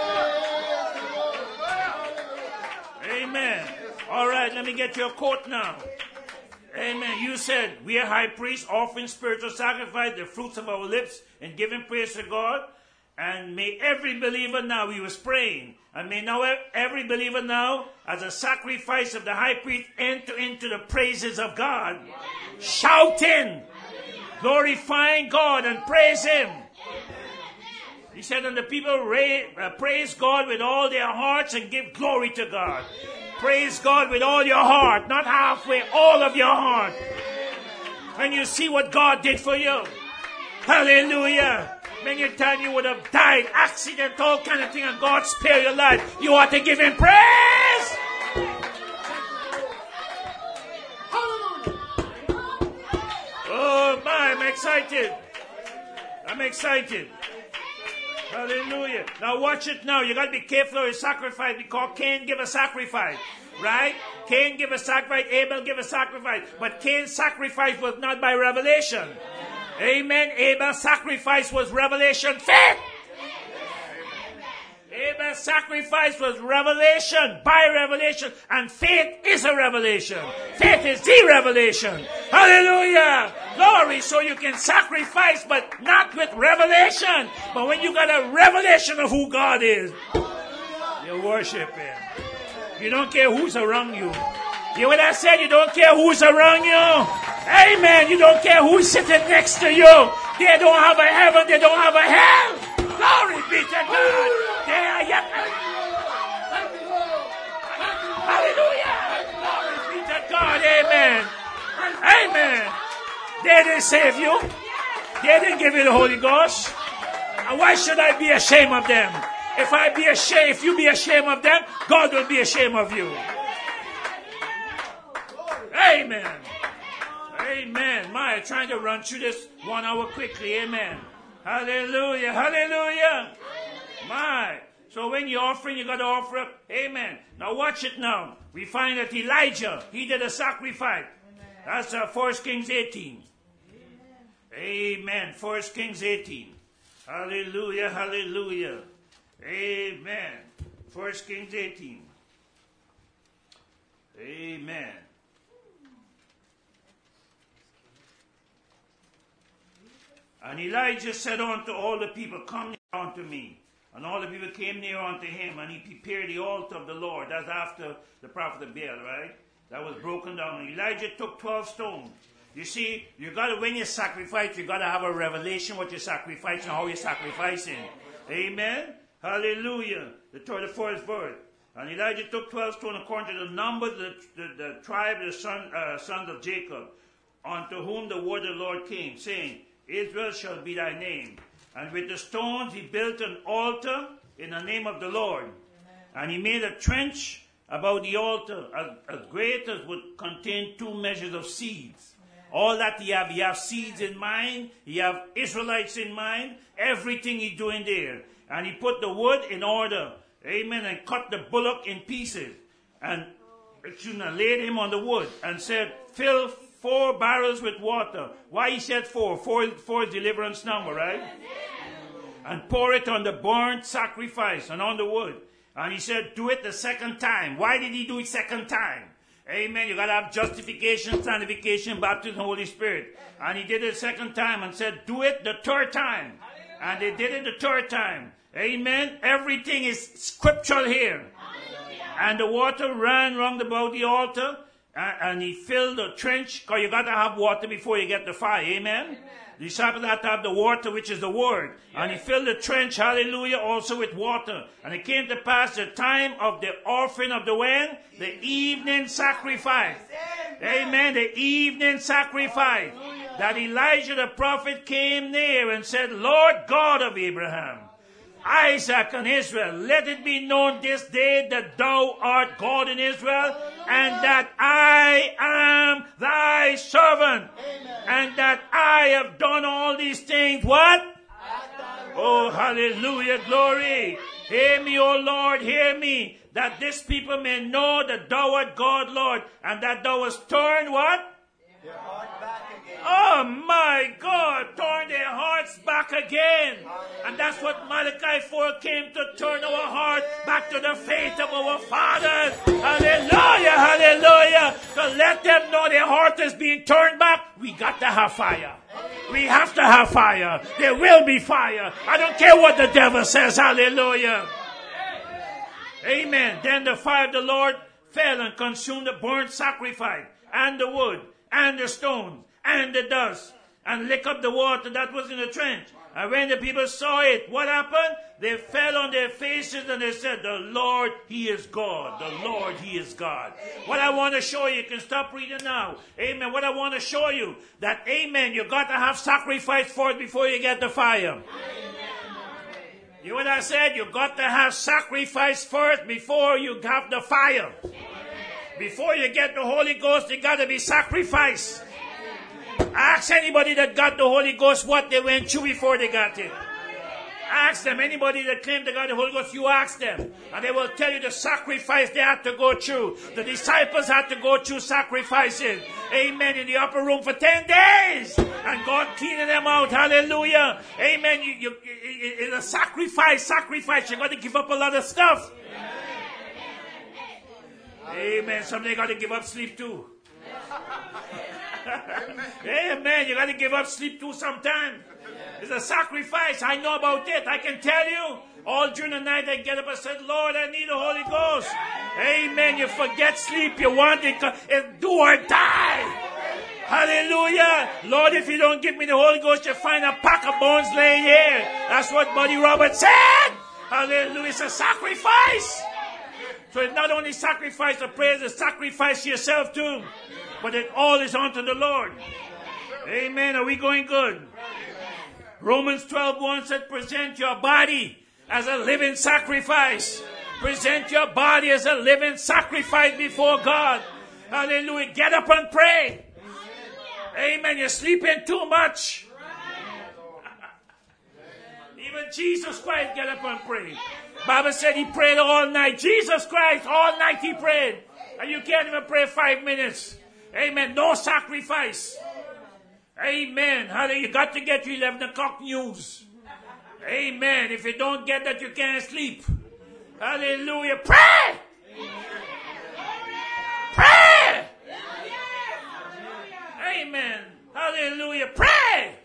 Amen. All right, let me get your quote now. Amen. You said, we are high priests, offering spiritual sacrifice, the fruits of our lips, and giving praise to God. And may every believer now, he was praying, and may now every believer now, as a sacrifice of the high priest, enter into the praises of God. Shouting, glorifying God and praise Him. He said, and the people ra- uh, praise God with all their hearts and give glory to God. Praise God with all your heart, not halfway, all of your heart. When you see what God did for you. Hallelujah. Many times you would have died, accident, all kind of thing, and God spare your life. You ought to give Him praise. Oh my, I'm excited. I'm excited. Hallelujah. Now watch it now. You got to be careful of your sacrifice, because Cain gave a sacrifice. Right? Cain gave a sacrifice. Abel gave a sacrifice. But Cain's sacrifice was not by revelation. Amen. Abel's sacrifice was revelation. Faith. Abel's sacrifice was revelation, by revelation. And faith is a revelation. Faith is the revelation. Hallelujah. Glory. So you can sacrifice, but not with revelation. But when you got a revelation of who God is, you worship Him. You don't care who's around you. You know what I said? You don't care who's around you. Amen. You don't care who's sitting next to you. They don't have a heaven. They don't have a hell. Glory be to God. They are yet. Hallelujah. Glory be to God. Amen. Amen. They didn't save you. They didn't give you the Holy Ghost. And why should I be ashamed of them? If I be ashamed, if you be ashamed of them, God will be ashamed of you. Amen. Amen. My, trying to run through this one hour quickly. Amen. Hallelujah. Hallelujah. My. So when you're offering, you got to offer up. Amen. Now watch it now. We find that Elijah, he did a sacrifice. That's uh, First Kings eighteen. Amen. First Kings eighteen. Hallelujah. Hallelujah. Amen. First Kings eighteen. Amen. And Elijah said unto all the people, come near unto me. And all the people came near unto him, and he prepared the altar of the Lord. That's after the prophet of Baal, right? That was broken down. And Elijah took twelve stones. You see, you got to, when you sacrifice, you got to have a revelation what you're sacrificing, how you're sacrificing. Amen? Hallelujah. The thirty-fourth verse. And Elijah took twelve stones according to the number of the, the, the tribe of the son, uh, sons of Jacob, unto whom the word of the Lord came, saying, Israel shall be thy name. And with the stones he built an altar in the name of the Lord. Amen. And he made a trench about the altar as, as great as would contain two measures of seeds. Amen. All that he have, he have seeds in mind, he have Israelites in mind, everything he's doing there. And he put the wood in order, amen, and cut the bullock in pieces. And excuse me, laid him on the wood and said, fill four barrels with water. Why he said four? Four, four is deliverance number, right? And pour it on the burnt sacrifice and on the wood. And he said, do it the second time. Why did he do it second time? Amen. You got to have justification, sanctification, baptism, Holy Spirit. And he did it the second time and said, do it the third time. And they did it the third time. Amen. Everything is scriptural here. And the water ran round about the altar. And he filled the trench, because you got to have water before you get the fire. Amen? Amen. The disciples had to have the water, which is the word. Yes. And he filled the trench, hallelujah, also with water. And it came to pass the time of the offering of the when? The evening sacrifice. Amen. Amen. The evening sacrifice. Hallelujah. That Elijah the prophet came near and said, Lord God of Abraham, Isaac and Israel, let it be known this day that thou art God in Israel, and that I am thy servant, Amen. And that I have done all these things. What? Oh, hallelujah, glory. Hear me, O Lord, hear me, that this people may know that thou art God, Lord, and that thou hast turned what? Their heart back again. Oh my God, turn their hearts back again. And that's what Malachi four came to, turn our heart back to the faith of our fathers. Hallelujah, hallelujah. To let them know their heart is being turned back, we got to have fire. We have to have fire. There will be fire. I don't care what the devil says. Hallelujah. Amen. Then the fire of the Lord fell and consumed the burnt sacrifice and the wood and the stones and the dust and lick up the water that was in the trench. And when the people saw it, what happened? They fell on their faces and they said, the Lord, He is God. The Lord, He is God. What I want to show you, you can stop reading now. Amen. What I want to show you, that amen, you got to have sacrifice for it before you get the fire. You know what I said? You got to have sacrifice first before you have the fire. Before you get the Holy Ghost, you got to be sacrificed. Ask anybody that got the Holy Ghost what they went through before they got it. Ask them. Anybody that claimed they got the Holy Ghost, you ask them. And they will tell you the sacrifice they had to go through. The disciples had to go through sacrifices. Amen. In the upper room for ten days. And God cleaning them out. Hallelujah. Amen. You, you, it's a sacrifice, sacrifice. You got to give up a lot of stuff. Amen. Somebody got to give up sleep too. Amen. You got to give up sleep too sometime. It's a sacrifice. I know about it. I can tell you. All during the night I get up and said, Lord, I need the Holy Ghost. Amen. You forget sleep. You want it. It do or die. Hallelujah. Lord, if you don't give me the Holy Ghost, you find a pack of bones laying here. That's what Buddy Roberts said. Hallelujah. It's a sacrifice. So it's not only sacrifice of praise, it's sacrifice yourself too. But it all is unto the Lord. Amen. Are we going good? Romans twelve one said, present your body as a living sacrifice. Present your body as a living sacrifice before God. Hallelujah. Get up and pray. Amen. You're sleeping too much. Even Jesus Christ get up and pray. Bible said he prayed all night. Jesus Christ, all night he prayed. And you can't even pray five minutes. Amen. No sacrifice. Amen. Hallelujah. You got to get your eleven o'clock news. Amen. If you don't get that, you can't sleep. Hallelujah. Pray. Pray. Amen. Hallelujah. Pray.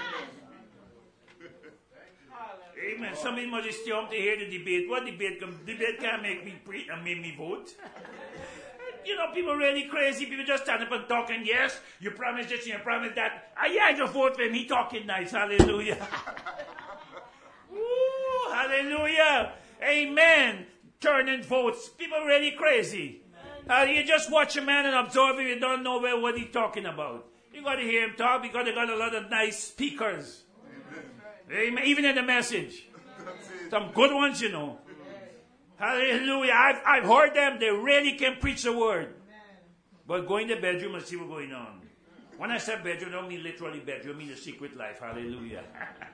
Amen. Somebody must stay home to hear the debate. What debate? Debate can't make me pre and make me vote. You know, people really crazy. People just stand up and talking. Yes, you promise this and you promise that. Ah, yeah, I just vote for him. He talking nice. Hallelujah. Ooh, hallelujah. Amen. Turning votes. People really crazy. Uh, you just watch a man and observe him. You don't know where, what he's talking about. You got to hear him talk because they got a lot of nice speakers. Amen. Amen. Even in the message. Some good ones, you know. Hallelujah. I've, I've heard them. They really can preach the word. But go in the bedroom and see what's going on. When I say bedroom, I don't mean literally bedroom. I mean the secret life. Hallelujah.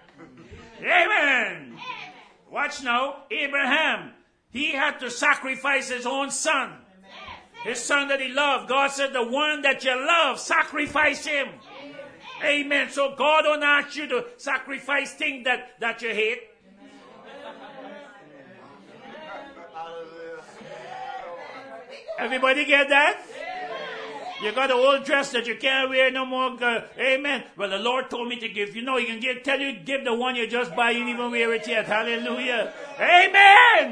Amen. Watch now. Abraham. He had to sacrifice his own son. His son that he loved. God said, the one that you love, sacrifice him. Amen. Amen. So God don't ask you to sacrifice things that, that you hate. Everybody get that? You got an old dress that you can't wear no more. Uh, amen. Well, the Lord told me to give. You know, he can give, tell you, give the one you just buy. You didn't even wear it yet. Hallelujah. Amen.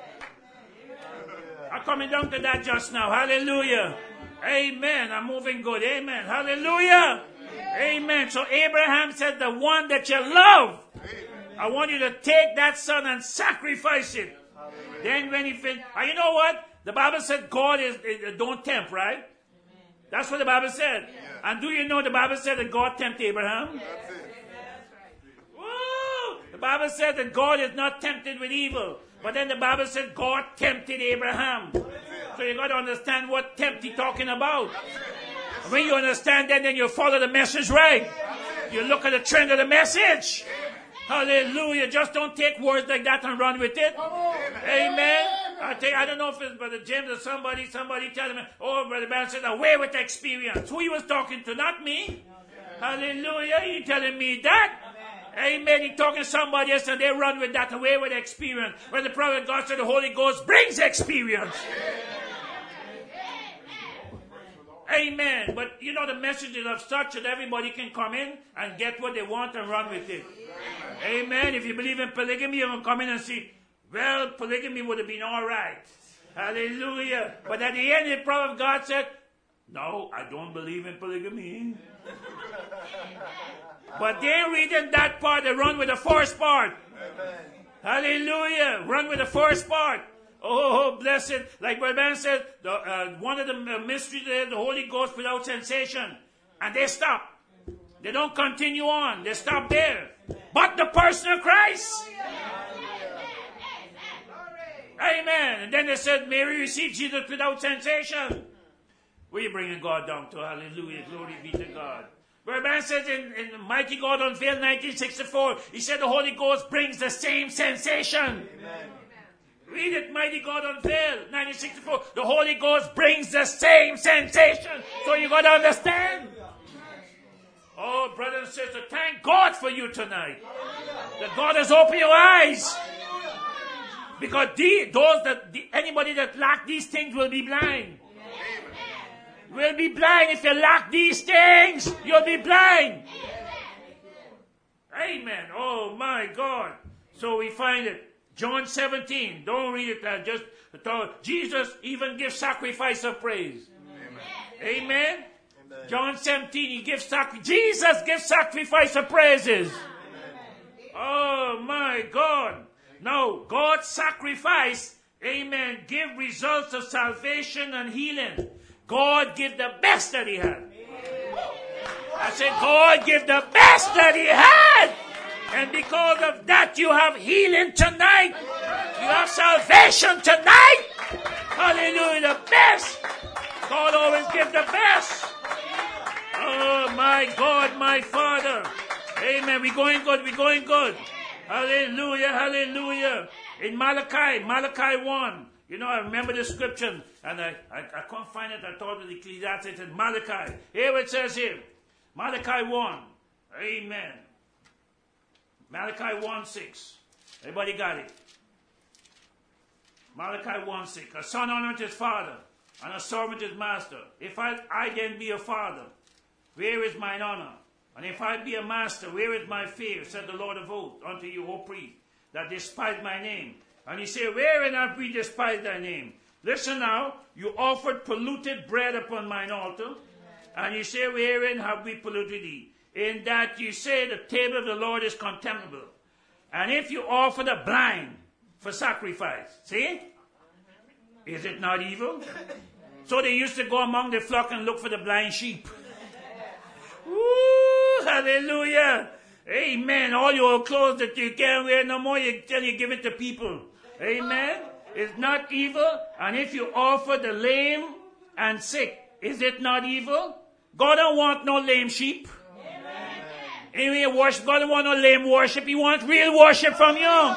I'm coming down to that just now. Hallelujah. Amen. I'm moving good. Amen. Hallelujah. Amen. So Abraham said, the one that you love, I want you to take that son and sacrifice it. Then when he finished, and you know what? The Bible said God is, is don't tempt, right? Amen. That's what the Bible said. Yeah. And do you know the Bible said that God tempted Abraham? That's it. Woo! The Bible said that God is not tempted with evil. But then the Bible said God tempted Abraham. So you got to understand what tempt he's talking about. When you understand that, then you follow the message right. You look at the trend of the message. Hallelujah. Just don't take words like that and run with it. Amen. I tell you, I don't know if it's Brother James or somebody, somebody telling me, oh, Brother Ben said, away with experience. Who he was talking to? Not me. Hallelujah. He telling me that. Amen. He talking to somebody else and they run with that, away with experience. When the prophet God said the Holy Ghost brings experience. Amen. But you know the message is of such that everybody can come in and get what they want and run with it. Amen. If you believe in polygamy, you can come in and see, well, polygamy would have been all right. Hallelujah. But at the end, the prophet God said, no, I don't believe in polygamy. But they're reading that part, they run with the first part. Amen. Hallelujah. Run with the first part. Oh, blessed. Like Brother Ben said, the, uh, one of the mysteries is the Holy Ghost without sensation. And they stop. They don't continue on. They stop there. But the person of Christ. Amen. And then they said, Mary received Jesus without sensation. Where are you bringing God down to? Hallelujah. Glory be to God. Brother Ben says in, in Mighty God Unveiled nineteen sixty-four, he said the Holy Ghost brings the same sensation. Amen. Read it, Mighty God Unveiled, nineteen sixty-four. The Holy Ghost brings the same sensation. So you got to understand. Oh, brother and sister, thank God for you tonight. That God has opened your eyes. Because the, those that, the, anybody that lack these things will be blind. Will be blind. If you lack these things, you'll be blind. Amen. Oh my God. So we find it. John seventeen. Don't read it. Uh, just uh, Jesus even gives sacrifice of praise. Amen. Amen. Amen. John seventeen. He gives sacrifice. Jesus gives sacrifice of praises. Amen. Oh my God. No, God's sacrifice. Amen. Give results of salvation and healing. God give the best that he had. I said, God give the best that he had. And because of that, you have healing tonight. You have salvation tonight. Hallelujah. The best. God always gives the best. Oh, my God, my Father. Amen. We're going good. We're going good. Hallelujah. Hallelujah. In Malachi, Malachi one. You know, I remember the scripture, and I, I, I can't find it. I thought it was Ecclesiastes. It said Malachi. Here it says here. Malachi one. Amen. Malachi one six. Everybody got it? Malachi one six. A son honoreth his father, and a servant his master. If I, I then be a father, where is mine honor? And if I be a master, where is my fear? Said the Lord of hosts unto you, O priest, that despise my name. And he said, wherein have we despised thy name? Listen now, you offered polluted bread upon mine altar. And you say, wherein have we polluted thee? In that you say the table of the Lord is contemptible. And if you offer the blind for sacrifice, see? Is it not evil? So they used to go among the flock and look for the blind sheep. Woo, hallelujah. Amen. All your clothes that you can't wear no more, you tell you give it to people. Amen. It's not evil. And if you offer the lame and sick, is it not evil? God don't want no lame sheep. Anyway, worship, God don't want no lame worship. He wants real worship from you.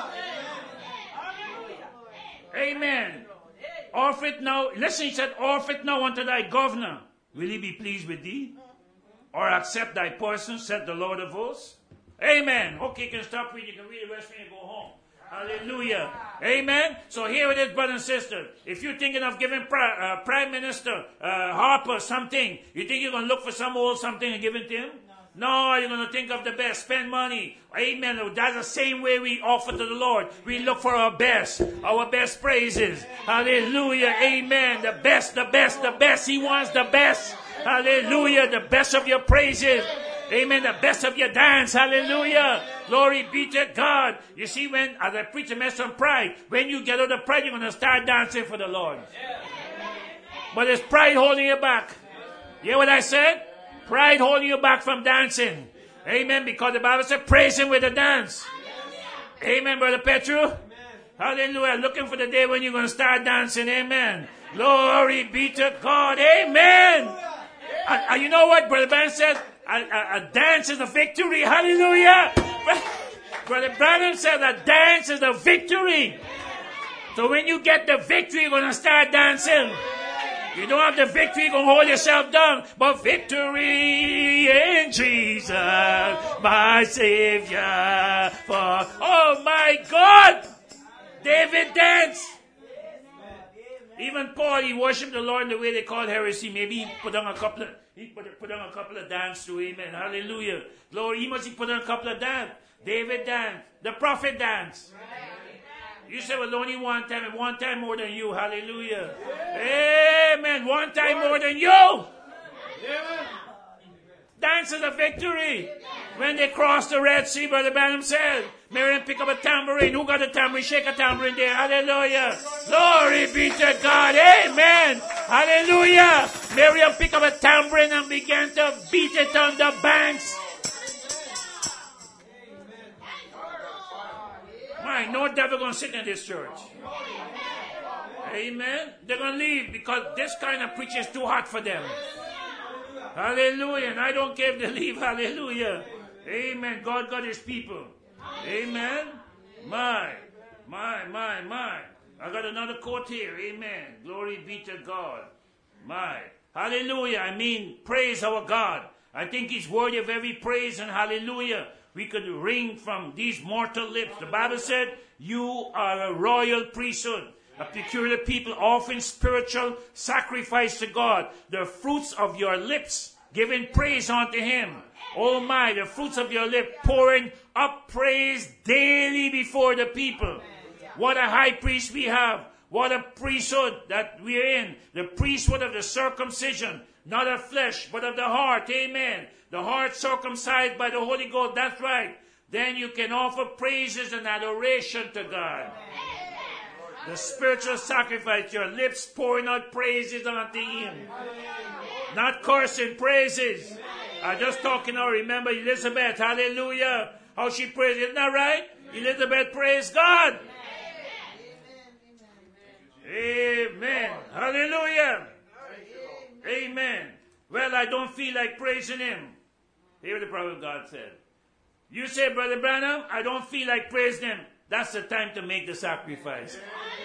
Amen. Offer it now. Listen, he said, offer it now unto thy governor. Will he be pleased with thee? Or accept thy person, said the Lord of hosts? Amen. Okay, you can stop reading. You can read the rest when you go home. Hallelujah. Amen. So here it is, brothers and sisters. If you're thinking of giving pri- uh, Prime Minister uh, Harper something, you think you're going to look for some old something and give it to him? No, no, you're going to think of the best. Spend money. Amen. That's the same way we offer to the Lord. We look for our best. Our best praises. Hallelujah. Amen. The best, the best, the best. He wants the best. Hallelujah. The best of your praises. Amen. The best of your dance. Hallelujah. Glory be to God. You see, when, as I preach a message on pride, when you get out of pride, you're going to start dancing for the Lord. But it's pride holding you back. You hear what I said? Pride holding you back from dancing. Amen. Because the Bible said, praise him with a dance. Amen, Brother Petru. Hallelujah. Looking for the day when you're going to start dancing. Amen. Glory be to God. Amen. And, and you know what Brother Branham says? A, a, a dance is a victory. Hallelujah. Brother Branham says a dance is a victory. So when you get the victory, you're going to start dancing. You don't have the victory, you're going to hold yourself down. But victory in Jesus, my Savior. For, oh my God. David danced. Even Paul, he worshipped the Lord in the way they called heresy. Maybe he put on a couple of, he put, put on a couple of dance too. Amen. Hallelujah. Glory. He must have put on a couple of dance. David danced. The prophet danced. You say, well, only one time, and one time more than you. Hallelujah. Amen. One time more than you. Dance is a victory. When they crossed the Red Sea, Brother Branham said, Miriam, pick up a tambourine. Who got a tambourine? Shake a tambourine there. Hallelujah. Glory be to God. Amen. Hallelujah. Miriam picked up a tambourine and began to beat it on the banks. My, no devil going to sit in this church. Amen. They're going to leave because this kind of preaching is too hot for them. Hallelujah. And I don't care if they leave. Hallelujah. Amen. God got his people. Amen. My, my, my, my. I got another quote here. Amen. Glory be to God. My. Hallelujah. I mean, praise our God. I think he's worthy of every praise and hallelujah. We could ring from these mortal lips. The Bible said, you are a royal priesthood, a peculiar people offering spiritual sacrifice to God. The fruits of your lips, giving praise unto him. Oh my, the fruits of your lips, pouring up praise daily before the people. What a high priest we have. What a priesthood that we're in. The priesthood of the circumcision, not of flesh, but of the heart. Amen. The heart circumcised by the Holy Ghost. That's right. Then you can offer praises and adoration to God. The spiritual sacrifice, your lips pouring out praises unto him. Not cursing, praises. I'm just talking now. Remember Elizabeth. Hallelujah. how she prays. Isn't that right? Elizabeth, praise God. Amen. Amen. Hallelujah. Amen. Well, I don't feel like praising him. Hear what the prophet of God said. You say, Brother Branham, I don't feel like praising him. That's the time to make the sacrifice.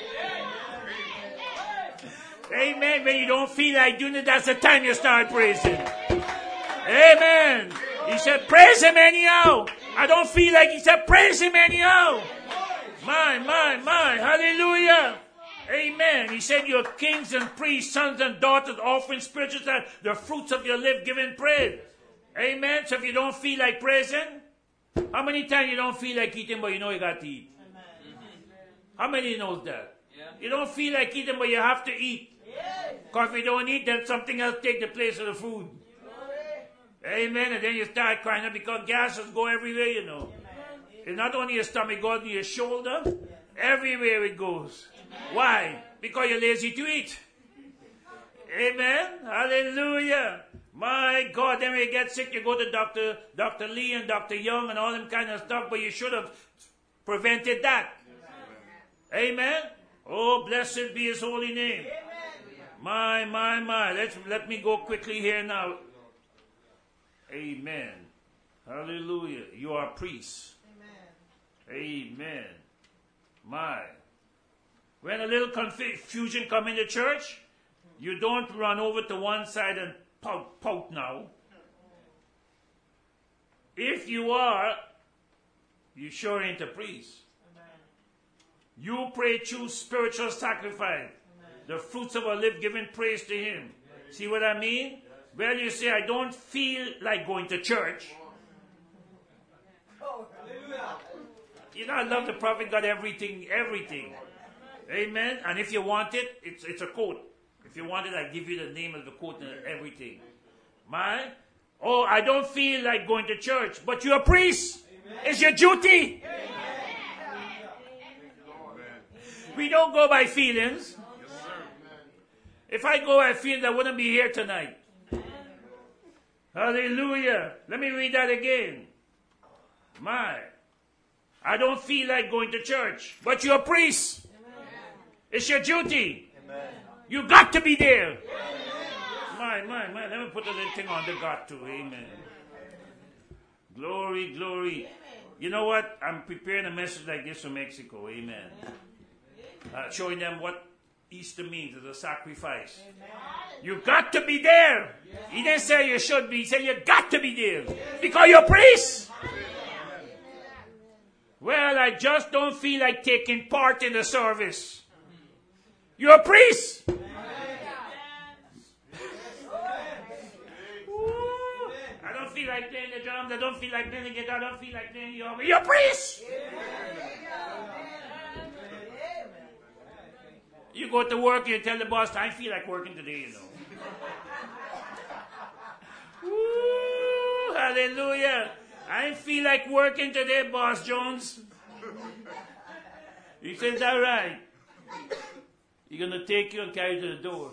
Amen. When you don't feel like doing it, that's the time you start praising. Amen. He said, praise him anyhow. I don't feel like he said, praise him anyhow. My, my, my. Hallelujah. Amen. He said, you're kings and priests, sons and daughters, offering spiritual that the fruits of your life giving praise. Amen. So if you don't feel like praising, how many times you don't feel like eating, but you know you got to eat? How many knows that? You don't feel like eating, but you have to eat. Because if you don't eat, then something else take the place of the food. Amen. And then you start crying out because gases go everywhere, you know. It's not only your stomach, it goes to your shoulder. Everywhere it goes. Why? Because you're lazy to eat. Amen. Hallelujah. My God, then when you get sick, you go to Doctor Doctor Lee and Doctor Young and all them kind of stuff, but you should have prevented that. Amen. Oh, blessed be his holy name. My, my, my. Let's, let me go quickly here now. Amen. Hallelujah. You are priests. Amen. Amen. My. When a little confusion come in the church, you don't run over to one side and pout, pout now. If you are, you sure ain't a priest. You pray, choose spiritual sacrifice. The fruits of our life giving praise to him. See what I mean? Well, you say, I don't feel like going to church. You know, I love the prophet, got everything, everything. Amen. And if you want it, it's it's a quote. If you want it, I give you the name of the quote and everything. My, oh, I don't feel like going to church, but you're a priest. Amen. It's your duty. Amen. We don't go by feelings. If I go by feelings, I wouldn't be here tonight. Hallelujah. Let me read that again. My, I don't feel like going to church, but you're a priest. Amen. It's your duty. Amen. You got to be there. Amen. My, my, my. Let me put a little thing on the got to. Amen. Glory, glory. Amen. You know what? I'm preparing a message like this for Mexico. Amen. Uh, showing them what Easter means as a sacrifice. Amen. You got to be there. Yes. He didn't say you should be. He said you got to be there. Yes. Because you're a priest. Amen. Well, I just don't feel like taking part in the service. You're a priest. Amen. Ooh, I don't feel like playing the drums. I don't feel like playing the guitar. I don't feel like playing the organ. You're a priest. Amen. You go to work, you tell the boss, I feel like working today, you know. Ooh, hallelujah. I feel like working today, Boss Jones. He says, all right. He's going to take you and carry you to the door.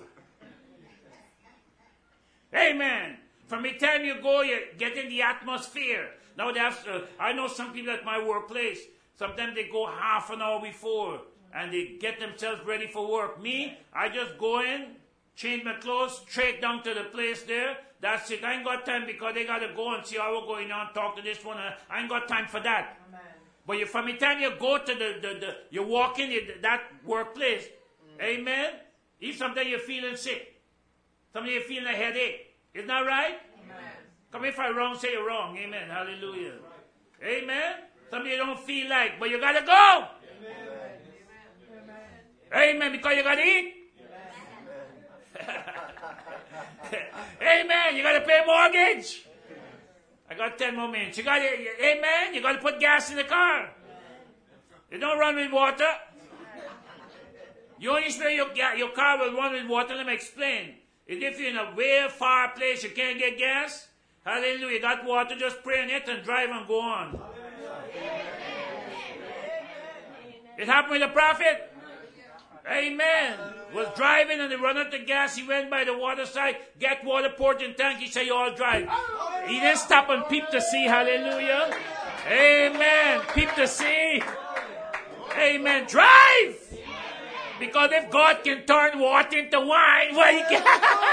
Amen. From the time you go, you get in the atmosphere. Now, they have, uh, I know some people at my workplace, sometimes they go half an hour before. And they get themselves ready for work. Me, I just go in, change my clothes, straight down to the place there. That's it. I ain't got time because they got to go and see how we're going on, talk to this one. I ain't got time for that. Amen. But you, from the time you go to the, the, the you walk in that workplace, mm. Amen, if sometimes you're feeling sick, sometimes you're feeling a headache. Isn't that right? Amen. Come if I'm wrong, say you're wrong. Amen. Hallelujah. Right. Amen. Something you don't feel like, but you got to go. Amen, because you got to eat. Amen. Amen, you got to pay mortgage. I got ten more minutes. You got to, amen, you got to put gas in the car. You don't run with water. You only spray your, your car will run with water. Let me explain. If you're in a way far place, you can't get gas. Hallelujah, you got water, just pray in it and drive and go on. It happened with the prophet. Amen. Was driving and he run out of gas. He went by the water side, get water poured in tank. He said, you all drive. He didn't stop and peep to see. Hallelujah. Amen. Peep the sea. Amen. Drive. Because if God can turn water into wine, well, he can.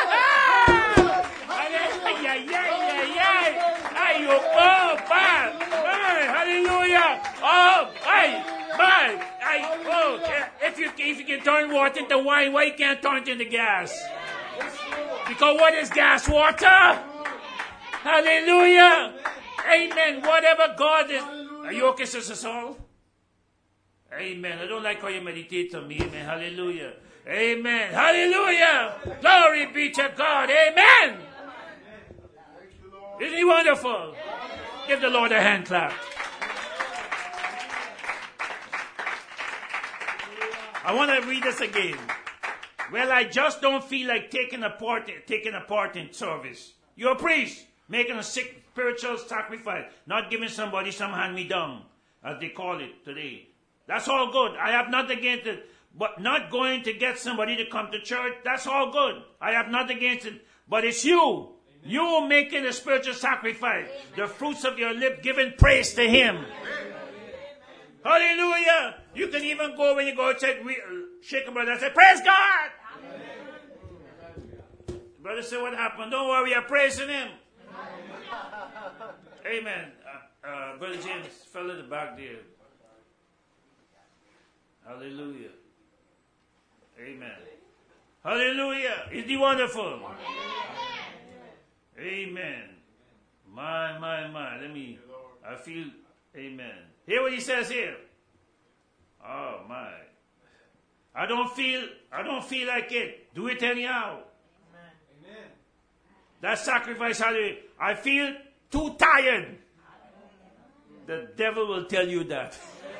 Yeah, yeah, yeah, yeah. You oh, bye, bye, hallelujah. Oh, bye, bye. I, oh, if you if you can turn water into wine, why you can't turn it into gas? Because what is gas? Water. Hallelujah. Amen. Whatever God is. Are you okay, Sister Saul? Amen. I don't like how you meditate on me. Amen. Hallelujah. Amen. Hallelujah. Glory be to God. Amen. Isn't he wonderful? Give the Lord a hand clap. I want to read this again. Well, I just don't feel like taking a part, taking a part in service. You're a priest, making a sick spiritual sacrifice, not giving somebody some hand-me-down, as they call it today. That's all good. I have nothing against it. But not going to get somebody to come to church, that's all good. I have nothing against it. But it's you. You making a spiritual sacrifice. Amen. The fruits of your lips giving praise to him. Amen. Hallelujah. You can even go when you go outside, shake a brother and say, praise God. Amen. Brother say, what happened? Don't worry, we are praising him. Amen. Uh, uh, Brother James fell in the back there. Hallelujah. Amen. Hallelujah. Is he wonderful? Amen. My, my, my. Let me, I feel, amen. Hear what he says here. Oh, my. I don't feel, I don't feel like it. Do it anyhow. Amen. That sacrifice, hallelujah. I feel too tired. The devil will tell you that.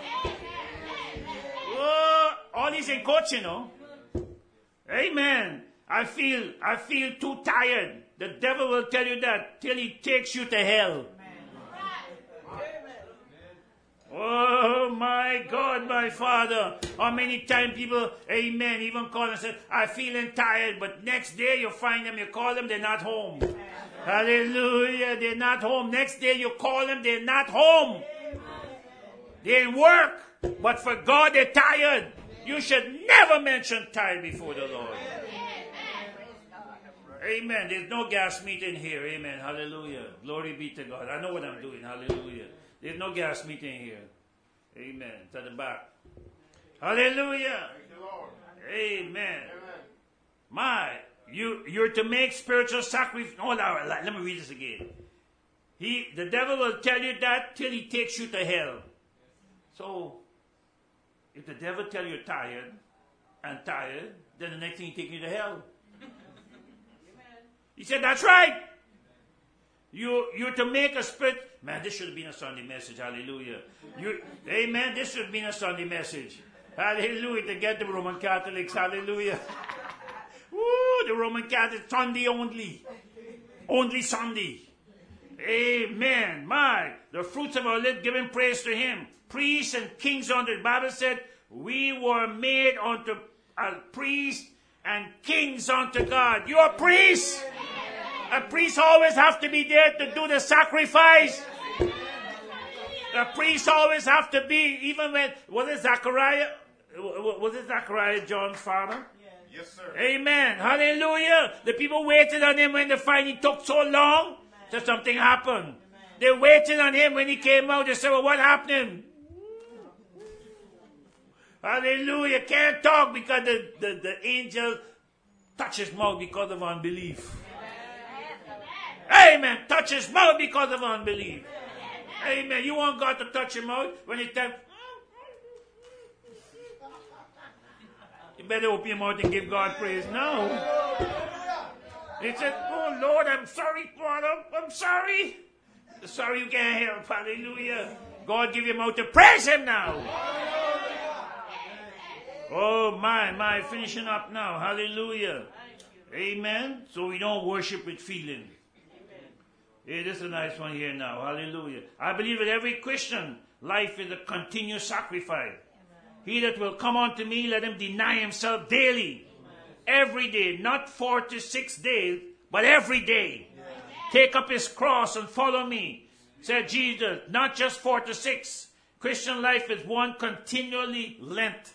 Oh, all is in coach, you know. Amen. I feel, I feel too tired. The devil will tell you that till he takes you to hell. Amen. Oh my God, my Father. How many times people, amen, even call and say, I'm feeling tired, but next day you find them, you call them, they're not home. Amen. Hallelujah, they're not home. Next day you call them, they're not home. They work, but for God they're tired. You should never mention tired before the Lord. Amen. There's no gas meter in here. Amen. Hallelujah. Glory be to God. I know what I'm doing. Hallelujah. There's no gas meter in here. Amen. To the back. Hallelujah. Thank you, Lord. Amen. Amen. My, you, you're to make spiritual sacrifice. Hold on. Let me read this again. He, the devil will tell you that till he takes you to hell. So, if the devil tell you tired and tired, then the next thing he takes you to hell. He said, that's right. You, you're to make a spirit. Man, this should have been a Sunday message. Hallelujah. You, amen. This should have been a Sunday message. Hallelujah. To get the Roman Catholics. Hallelujah. Woo, the Roman Catholics, Sunday only. Only Sunday. Amen. My, the fruits of our lips giving praise to him. Priests and kings unto the Bible said, we were made unto a priest and kings unto God. You're a priest. A priest always have to be there to do the sacrifice. A priest always have to be, even when, was it Zachariah? Was it Zachariah, John's father? Yes, sir. Amen. Hallelujah. The people waited on him when the finding took so long. So something happened. They waited on him when he came out. They said, well, what happened? Hallelujah. Can't talk because the, the, the angel touched his mouth because of unbelief. Amen. Amen. Touch his mouth because of unbelief. Amen. Amen. You want God to touch your mouth when he tells you better open your mouth and give God praise. No. He said, oh Lord, I'm sorry, Father. I'm sorry. Sorry you can't help. Hallelujah. God give you a mouth to praise him now. Oh my, my, finishing up now. Hallelujah. Amen. So we don't worship with feeling. Hey, this is a nice one here now. Hallelujah. I believe that every Christian life is a continuous sacrifice. Amen. He that will come unto me, let him deny himself daily. Amen. Every day. Not four to six days, but every day. Amen. Take up his cross and follow me. Said Jesus, not just four to six. Christian life is one continually Lent.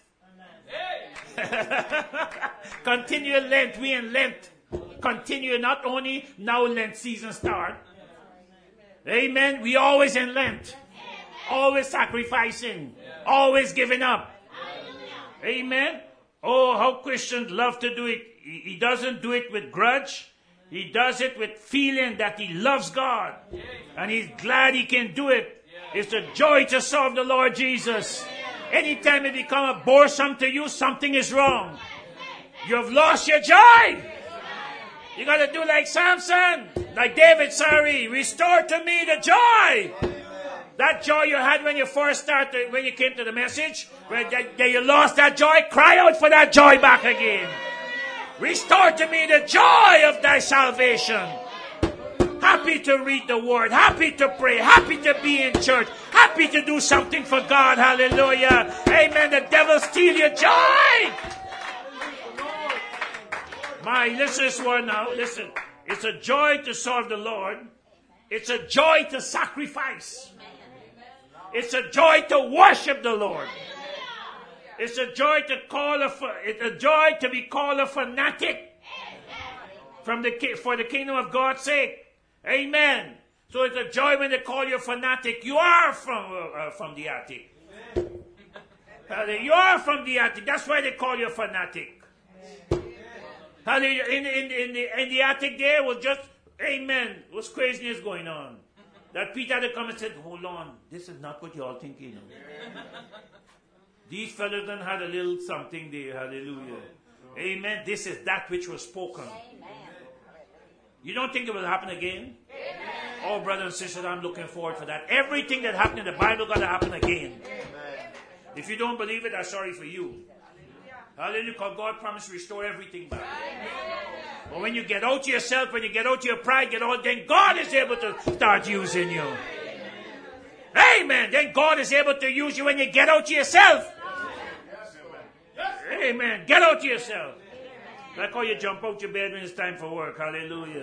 Continual Lent. We in Lent. Continue, not only now Lent season start. Amen. We always in Lent. Always sacrificing. Always giving up. Amen. Oh, how Christians love to do it. He doesn't do it with grudge. He does it with feeling that he loves God. And he's glad he can do it. It's a joy to serve the Lord Jesus. Anytime it becomes a boresome to you, something is wrong. You've lost your joy. You got to do like Samson, like David, sorry. Restore to me the joy. That joy you had when you first started, when you came to the message, when you lost that joy, cry out for that joy back again. Restore to me the joy of thy salvation. Happy to read the word, happy to pray, happy to be in church, happy to do something for God. Hallelujah. Amen. The devil steal your joy. My, listen to this word now. Listen. It's a joy to serve the Lord. It's a joy to sacrifice. It's a joy to worship the Lord. It's a joy to call a, it's a joy to be called a fanatic from the for the kingdom of God's sake. Amen. So it's a joy when they call you a fanatic. You are from uh, from the attic. You are from the attic. That's why they call you a fanatic. Hallelujah. In, in, in, the, in the attic there was just, amen, was craziness going on. That Peter had to come and said, hold on, this is not what you all thinking. These fellows done had a little something there. Hallelujah. Amen. This is that which was spoken. You don't think it will happen again? Oh, brothers and sisters, I'm looking forward for that. Everything that happened in the Bible got to happen again. If you don't believe it, I'm sorry for you. Hallelujah, because God promised to restore everything back. But when you get out to yourself, when you get out to your pride, get out, then God is able to start using you. Amen. Then God is able to use you when you get out to yourself. Amen. Get out to yourself. Like how you jump out your bed when it's time for work. Hallelujah.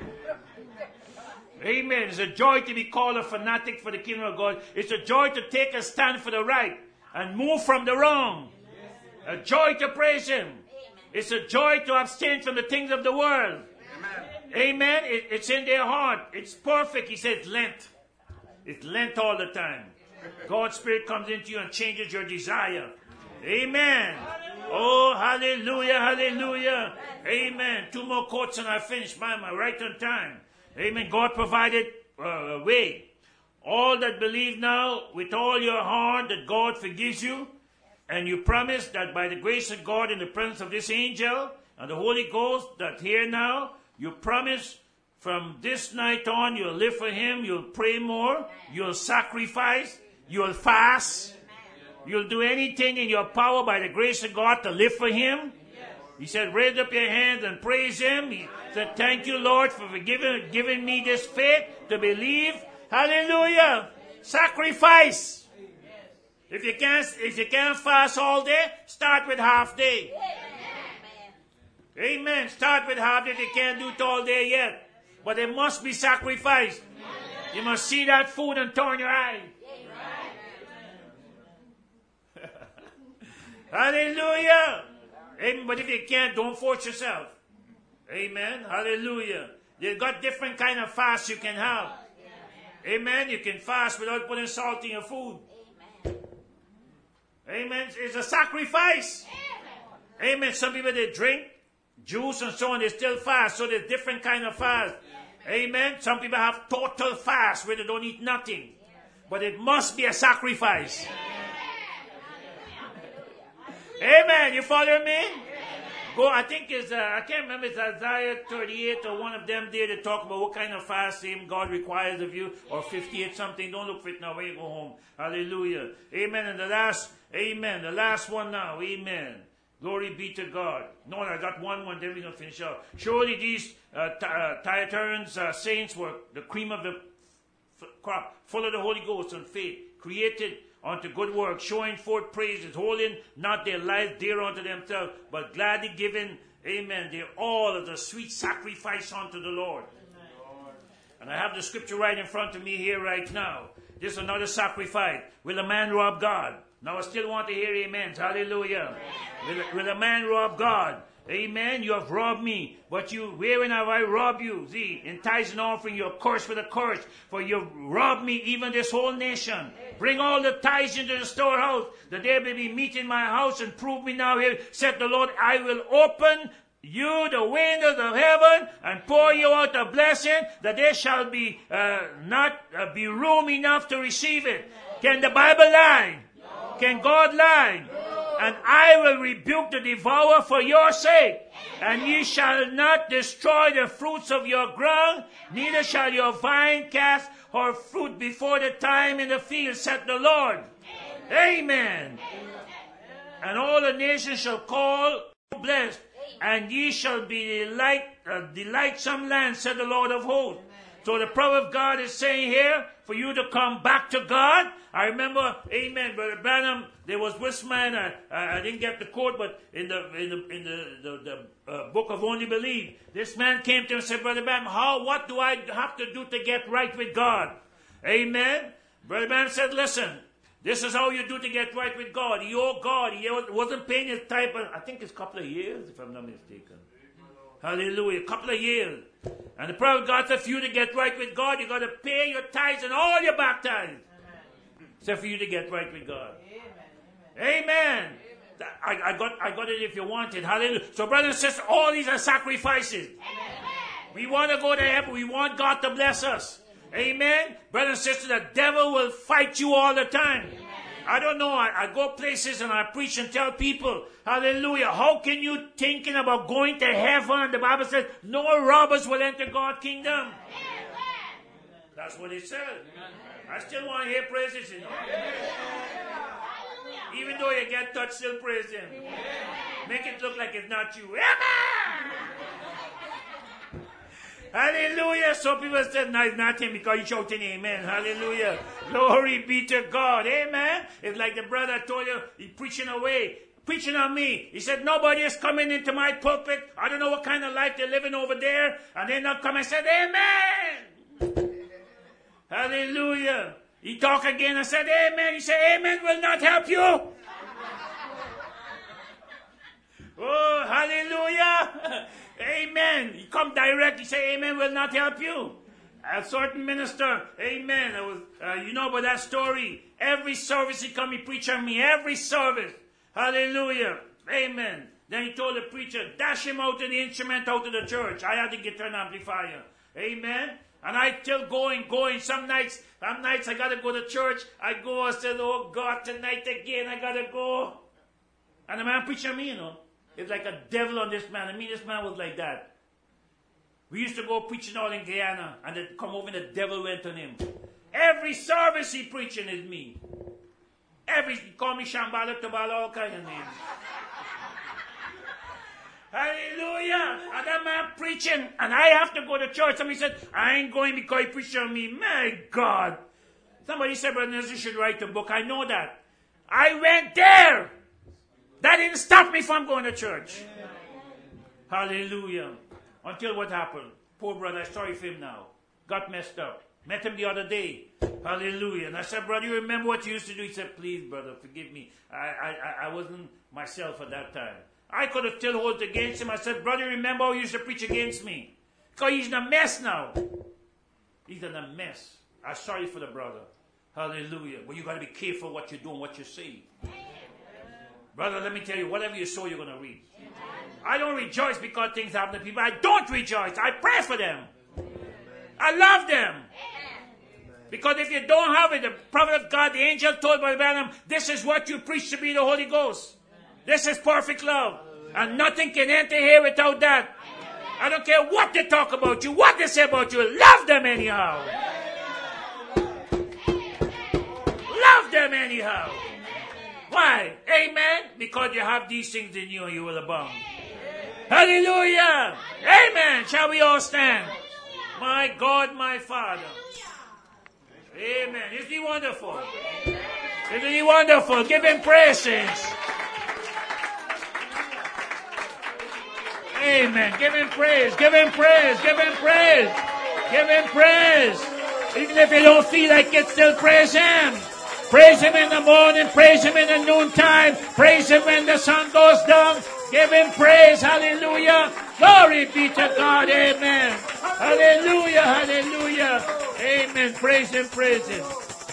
Amen. It's a joy to be called a fanatic for the kingdom of God. It's a joy to take a stand for the right and move from the wrong. A joy to praise Him. It's a joy to abstain from the things of the world. Amen. Amen. It, it's in their heart. It's perfect. He says Lent. It's Lent all the time. God's Spirit comes into you and changes your desire. Amen. Oh, hallelujah, hallelujah. Amen. Two more quotes and I finish. Man, I'm right on time. Amen. God provided uh, a way. All that believe now with all your heart that God forgives you. And you promise that by the grace of God in the presence of this angel and the Holy Ghost that here now, you promise from this night on you'll live for Him, you'll pray more, you'll sacrifice, you'll fast, you'll do anything in your power by the grace of God to live for Him. He said, raise up your hands and praise Him. He said, thank you, Lord, for forgiving, giving me this faith to believe. Hallelujah. Sacrifice. If you can't, if you can't fast all day, start with half day. Amen. Amen. Start with half day if you can't do it all day yet. But it must be sacrificed. You must see that food and turn your eye. Hallelujah. Amen. But if you can't, don't force yourself. Amen. Hallelujah. You've got different kind of fasts you can have. Amen. You can fast without putting salt in your food. Amen. It's a sacrifice. Amen. Amen. Some people, they drink juice and so on. They still fast. So there's different kind of fast. Amen. Amen. Some people have total fast where they don't eat nothing. But it must be a sacrifice. Amen. Amen. You follow me? Go. I think it's, uh, I can't remember, it's Isaiah thirty-eight or one of them there to talk about what kind of fasting God requires of you, or fifty-eight something. Don't look for it now when you go home. Hallelujah. Amen. And the last, amen. The last one now. Amen. Glory be to God. No, I got one one, then we're going to finish up. Surely these uh, Thyatiran uh, saints were the cream of the f- crop, full of the Holy Ghost and faith, created unto good work, showing forth praises, holding not their lives dear unto themselves, but gladly giving, amen, their all as a sweet sacrifice unto the Lord. Amen. And I have the scripture right in front of me here right now. This is another sacrifice. Will a man rob God? Now I still want to hear amens. Hallelujah. Will, will a man rob God? Amen. You have robbed me. But you, wherein have I robbed you? See, in tithes and offering, you are cursed with a curse. For you have robbed me, even this whole nation. Bring all the tithes into the storehouse, that there may be meat in my house, and prove me now here, said the Lord, I will open you the windows of heaven and pour you out a blessing, that there shall be uh, not uh, be room enough to receive it. Can the Bible lie? Can God lie? And I will rebuke the devourer for your sake. And ye shall not destroy the fruits of your ground, neither shall your vine cast her fruit before the time in the field, said the Lord. Amen. And all the nations shall call blessed, and ye shall be delight, uh, delightsome land, said the Lord of hosts. So the prophet of God is saying here, for you to come back to God. I remember, amen, Brother Branham, there was this man, uh, I didn't get the quote, but in the in the in the, the, the uh, book of Only Believe, this man came to him and said, Brother Branham, how, what do I have to do to get right with God? Amen. Brother Branham said, listen, this is how you do to get right with God. He owed God. He wasn't paying his tithe, I think it's a couple of years, if I'm not mistaken. Hallelujah. A couple of years. And the prophet God said, for you to get right with God, you got to pay your tithes and all your back tithes. So for you to get right with God. Amen. Amen. Amen. I, I, got, I got it if you want it. Hallelujah. So brothers and sisters, all these are sacrifices. Amen. We want to go to heaven. We want God to bless us. Amen. Brothers and sisters, the devil will fight you all the time. Amen. I don't know. I, I go places and I preach and tell people, hallelujah, how can you thinking about going to heaven? The Bible says, no robbers will enter God's kingdom. Amen. That's what it says. Amen. I still want to hear praises, you know. Amen. Even though you get touched, still praise Him. Amen. Make it look like it's not you. Amen. Hallelujah. So people said, no, it's not him because he's shouting amen. Hallelujah. Glory be to God. Amen. It's like the brother told you, he's preaching away, preaching on me. He said, nobody is coming into my pulpit. I don't know what kind of life they're living over there. And they not come and said, amen. Hallelujah. He talked again and said, amen. He said, amen will not help you. Oh, hallelujah. Amen. He come direct. He say, amen will not help you. A certain minister, amen. I was, uh, you know about that story. Every service he come, he preach on me. Every service. Hallelujah. Amen. Then he told the preacher, dash him out of the instrument, out of the church. I had the guitar and amplifier. Amen. And I still going, going. Some nights, some nights I got to go to church. I go, I said, oh God, tonight again I got to go. And the man preaching on me, you know. It's like a devil on this man. I mean, this man was like that. We used to go preaching all in Guyana, and they'd come over and the devil went on him. Every service he preaching is me. Every, he called me Shambhala, Tobala, all kind of names. Hallelujah. And that man preaching, and I have to go to church. Somebody said, I ain't going because he preached on me. My God. Somebody said, Brother Nelson, you should write a book. I know that. I went there. That didn't stop me from going to church. Amen. Hallelujah. Until what happened? Poor brother, I'm sorry for him now. Got messed up. Met him the other day. Hallelujah. And I said, brother, you remember what you used to do? He said, please, brother, forgive me. I, I, I wasn't myself at that time. I could have still held against him. I said, brother, remember how you used to preach against me? Because he's in a mess now. He's in a mess. I'm sorry for the brother. Hallelujah. But you got to be careful what you do and what you say. Brother, let me tell you, whatever you sow, you're going to reap. Amen. I don't rejoice because things happen to people. I don't rejoice. I pray for them. Amen. I love them. Amen. Because if you don't have it, the prophet of God, the angel told Brother Branham, this is what you preach to be the Holy Ghost. Amen. This is perfect love. Amen. And nothing can enter here without that. Amen. I don't care what they talk about you, what they say about you. Love them anyhow. Amen. Love them anyhow. Why? Amen? Because you have these things in you and you will abound. Amen. Hallelujah. Amen. Amen. Shall we all stand? My God, my Father. Amen. Isn't He wonderful? Isn't He wonderful? Give Him praise, saints. Amen. Give Him praise. Give Him praise. Give Him praise. Give him praise. Even if you don't feel like it, still praise him. Praise him in the morning. Praise him in the noontime. Praise him when the sun goes down. Give him praise. Hallelujah. Glory be to God. Amen. Hallelujah. Hallelujah. Amen. Praise him. Praise him.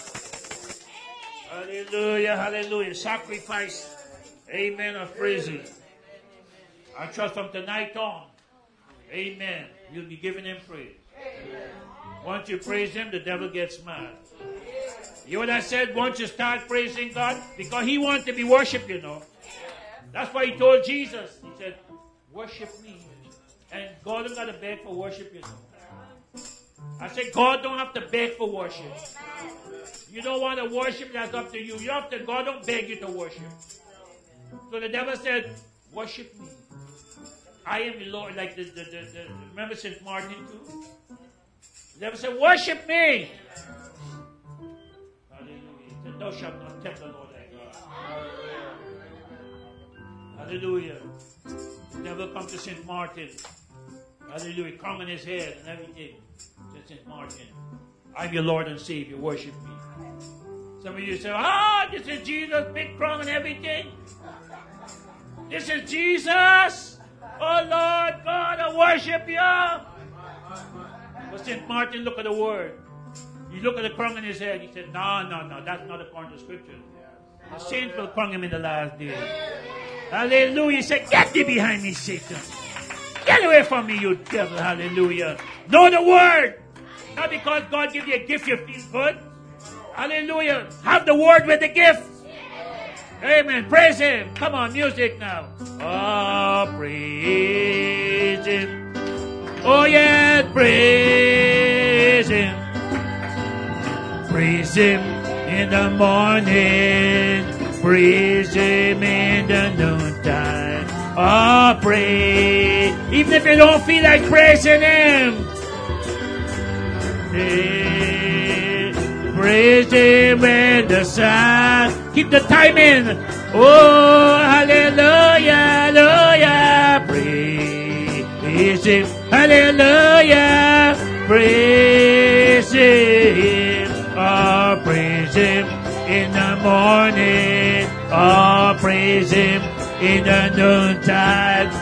Hallelujah. Hallelujah. Sacrifice. Amen. Of praises. I trust from tonight on. Amen. You'll be giving him praise. Once you praise him, the devil gets mad. You know what I said? Once you start praising God, because he wants to be worshipped, you know. That's why he told Jesus. He said, worship me. And God don't got to beg for worship, you know. I said, God don't have to beg for worship. You don't want to worship, that's up to you. You have to, God don't beg you to worship. So the devil said, worship me. I am the Lord, like the, the, the, the remember Saint Martin too? The devil said, worship me. Hallelujah. He said, thou shalt not tempt the Lord thy God. Hallelujah. The devil come to Saint Martin. Hallelujah. Crown on his head and everything. Said Saint Martin, I'm your Lord and Savior. Worship me. Some of you say, ah, oh, this is Jesus, big crown and everything. This is Jesus. Oh Lord God, I worship you. But Saint Martin look at the word. He looked at the crown in his head. He said, no, no, no, that's not according to scripture. The saints will crown him in the last day. Hallelujah. He said, get thee behind me, Satan. Get away from me, you devil. Hallelujah. Know the word. Not because God gives you a gift, you feel good. Hallelujah. Have the word with the gift. Amen. Praise him. Come on, music now. Oh, praise him. Oh, yeah, praise him. Praise him in the morning. Praise him in the noontime. Oh, praise. Even if you don't feel like praising him. Praise him when the sun. Keep the time in. Oh, hallelujah, hallelujah. Praise him. Hallelujah. Praise him. Oh, praise him in the morning. Oh, praise him in the noontime.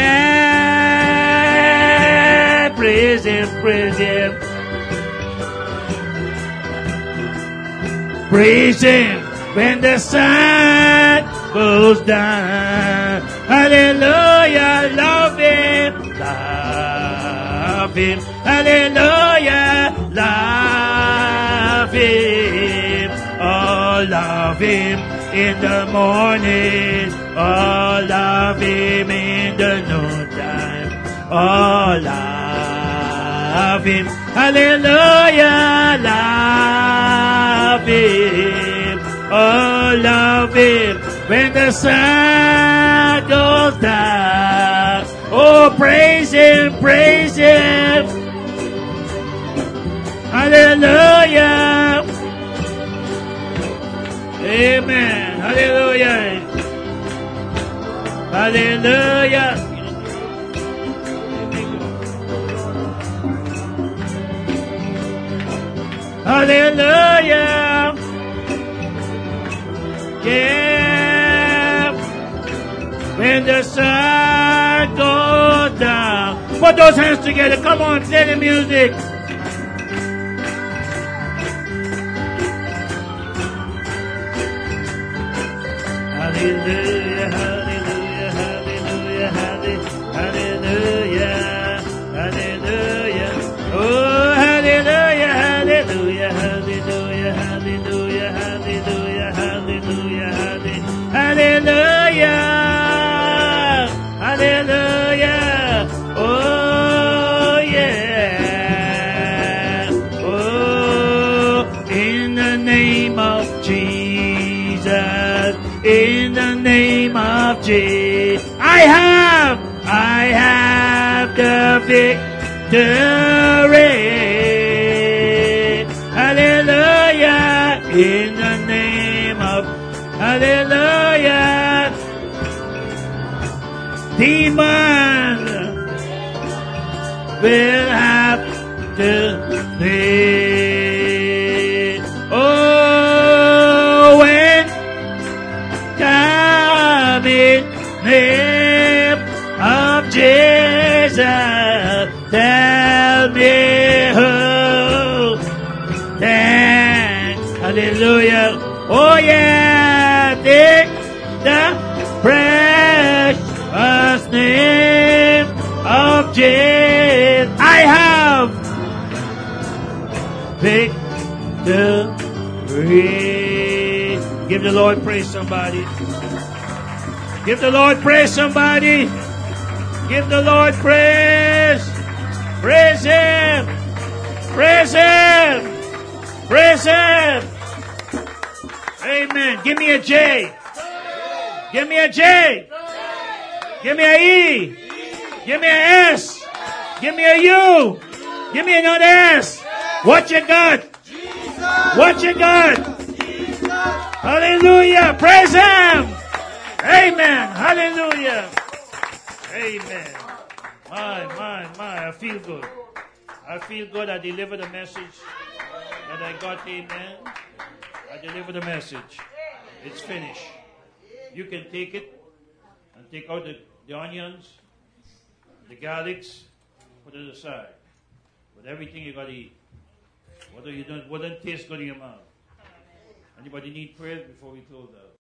Yeah. Praise him, praise him. Praise him when the sun goes down. Hallelujah, love him, love him. Hallelujah, love him. Oh, love him in the morning. Oh, love him in the noontime. Oh, love him. Hallelujah, love him. Oh, love him when the sun goes down. Oh, praise him, praise him. Hallelujah. Amen. Hallelujah. Hallelujah. Hallelujah. Yeah. When the sun goes down. Put those hands together. Come on, play the music. Hallelujah, hallelujah, hallelujah, hallelujah, hallelujah. Oh, hallelujah, hallelujah, hallelujah, hallelujah, hallelujah, hallelujah, hallelujah, hallelujah. Oh, yeah. Oh, in the name of Jesus. In the name of Jesus, I have, I have the victory. Hallelujah. In the name of, hallelujah. Demons will have victory. Oh, when come in name of Jesus, tell me who. Thanks, hallelujah. Oh yeah, take the precious name of Jesus. I have victory. Give the Lord praise, somebody. Give the Lord praise, somebody. Give the Lord praise. Praise Him. Praise Him. Praise Him. Amen. Give me a J. Give me a J. Give me a E. Give me a S. Give me a U. Give me another S. What you got? What you got? Hallelujah. Praise Him. Amen. Hallelujah. Amen. My, my, my. I feel good. I feel good. I delivered the message that I got. Amen. I delivered the message. It's finished. You can take it and take out the, the onions, the garlics, put it aside. But everything you got to eat. Whether you don't, wouldn't taste good in your mouth. Anybody need prayer before we close out?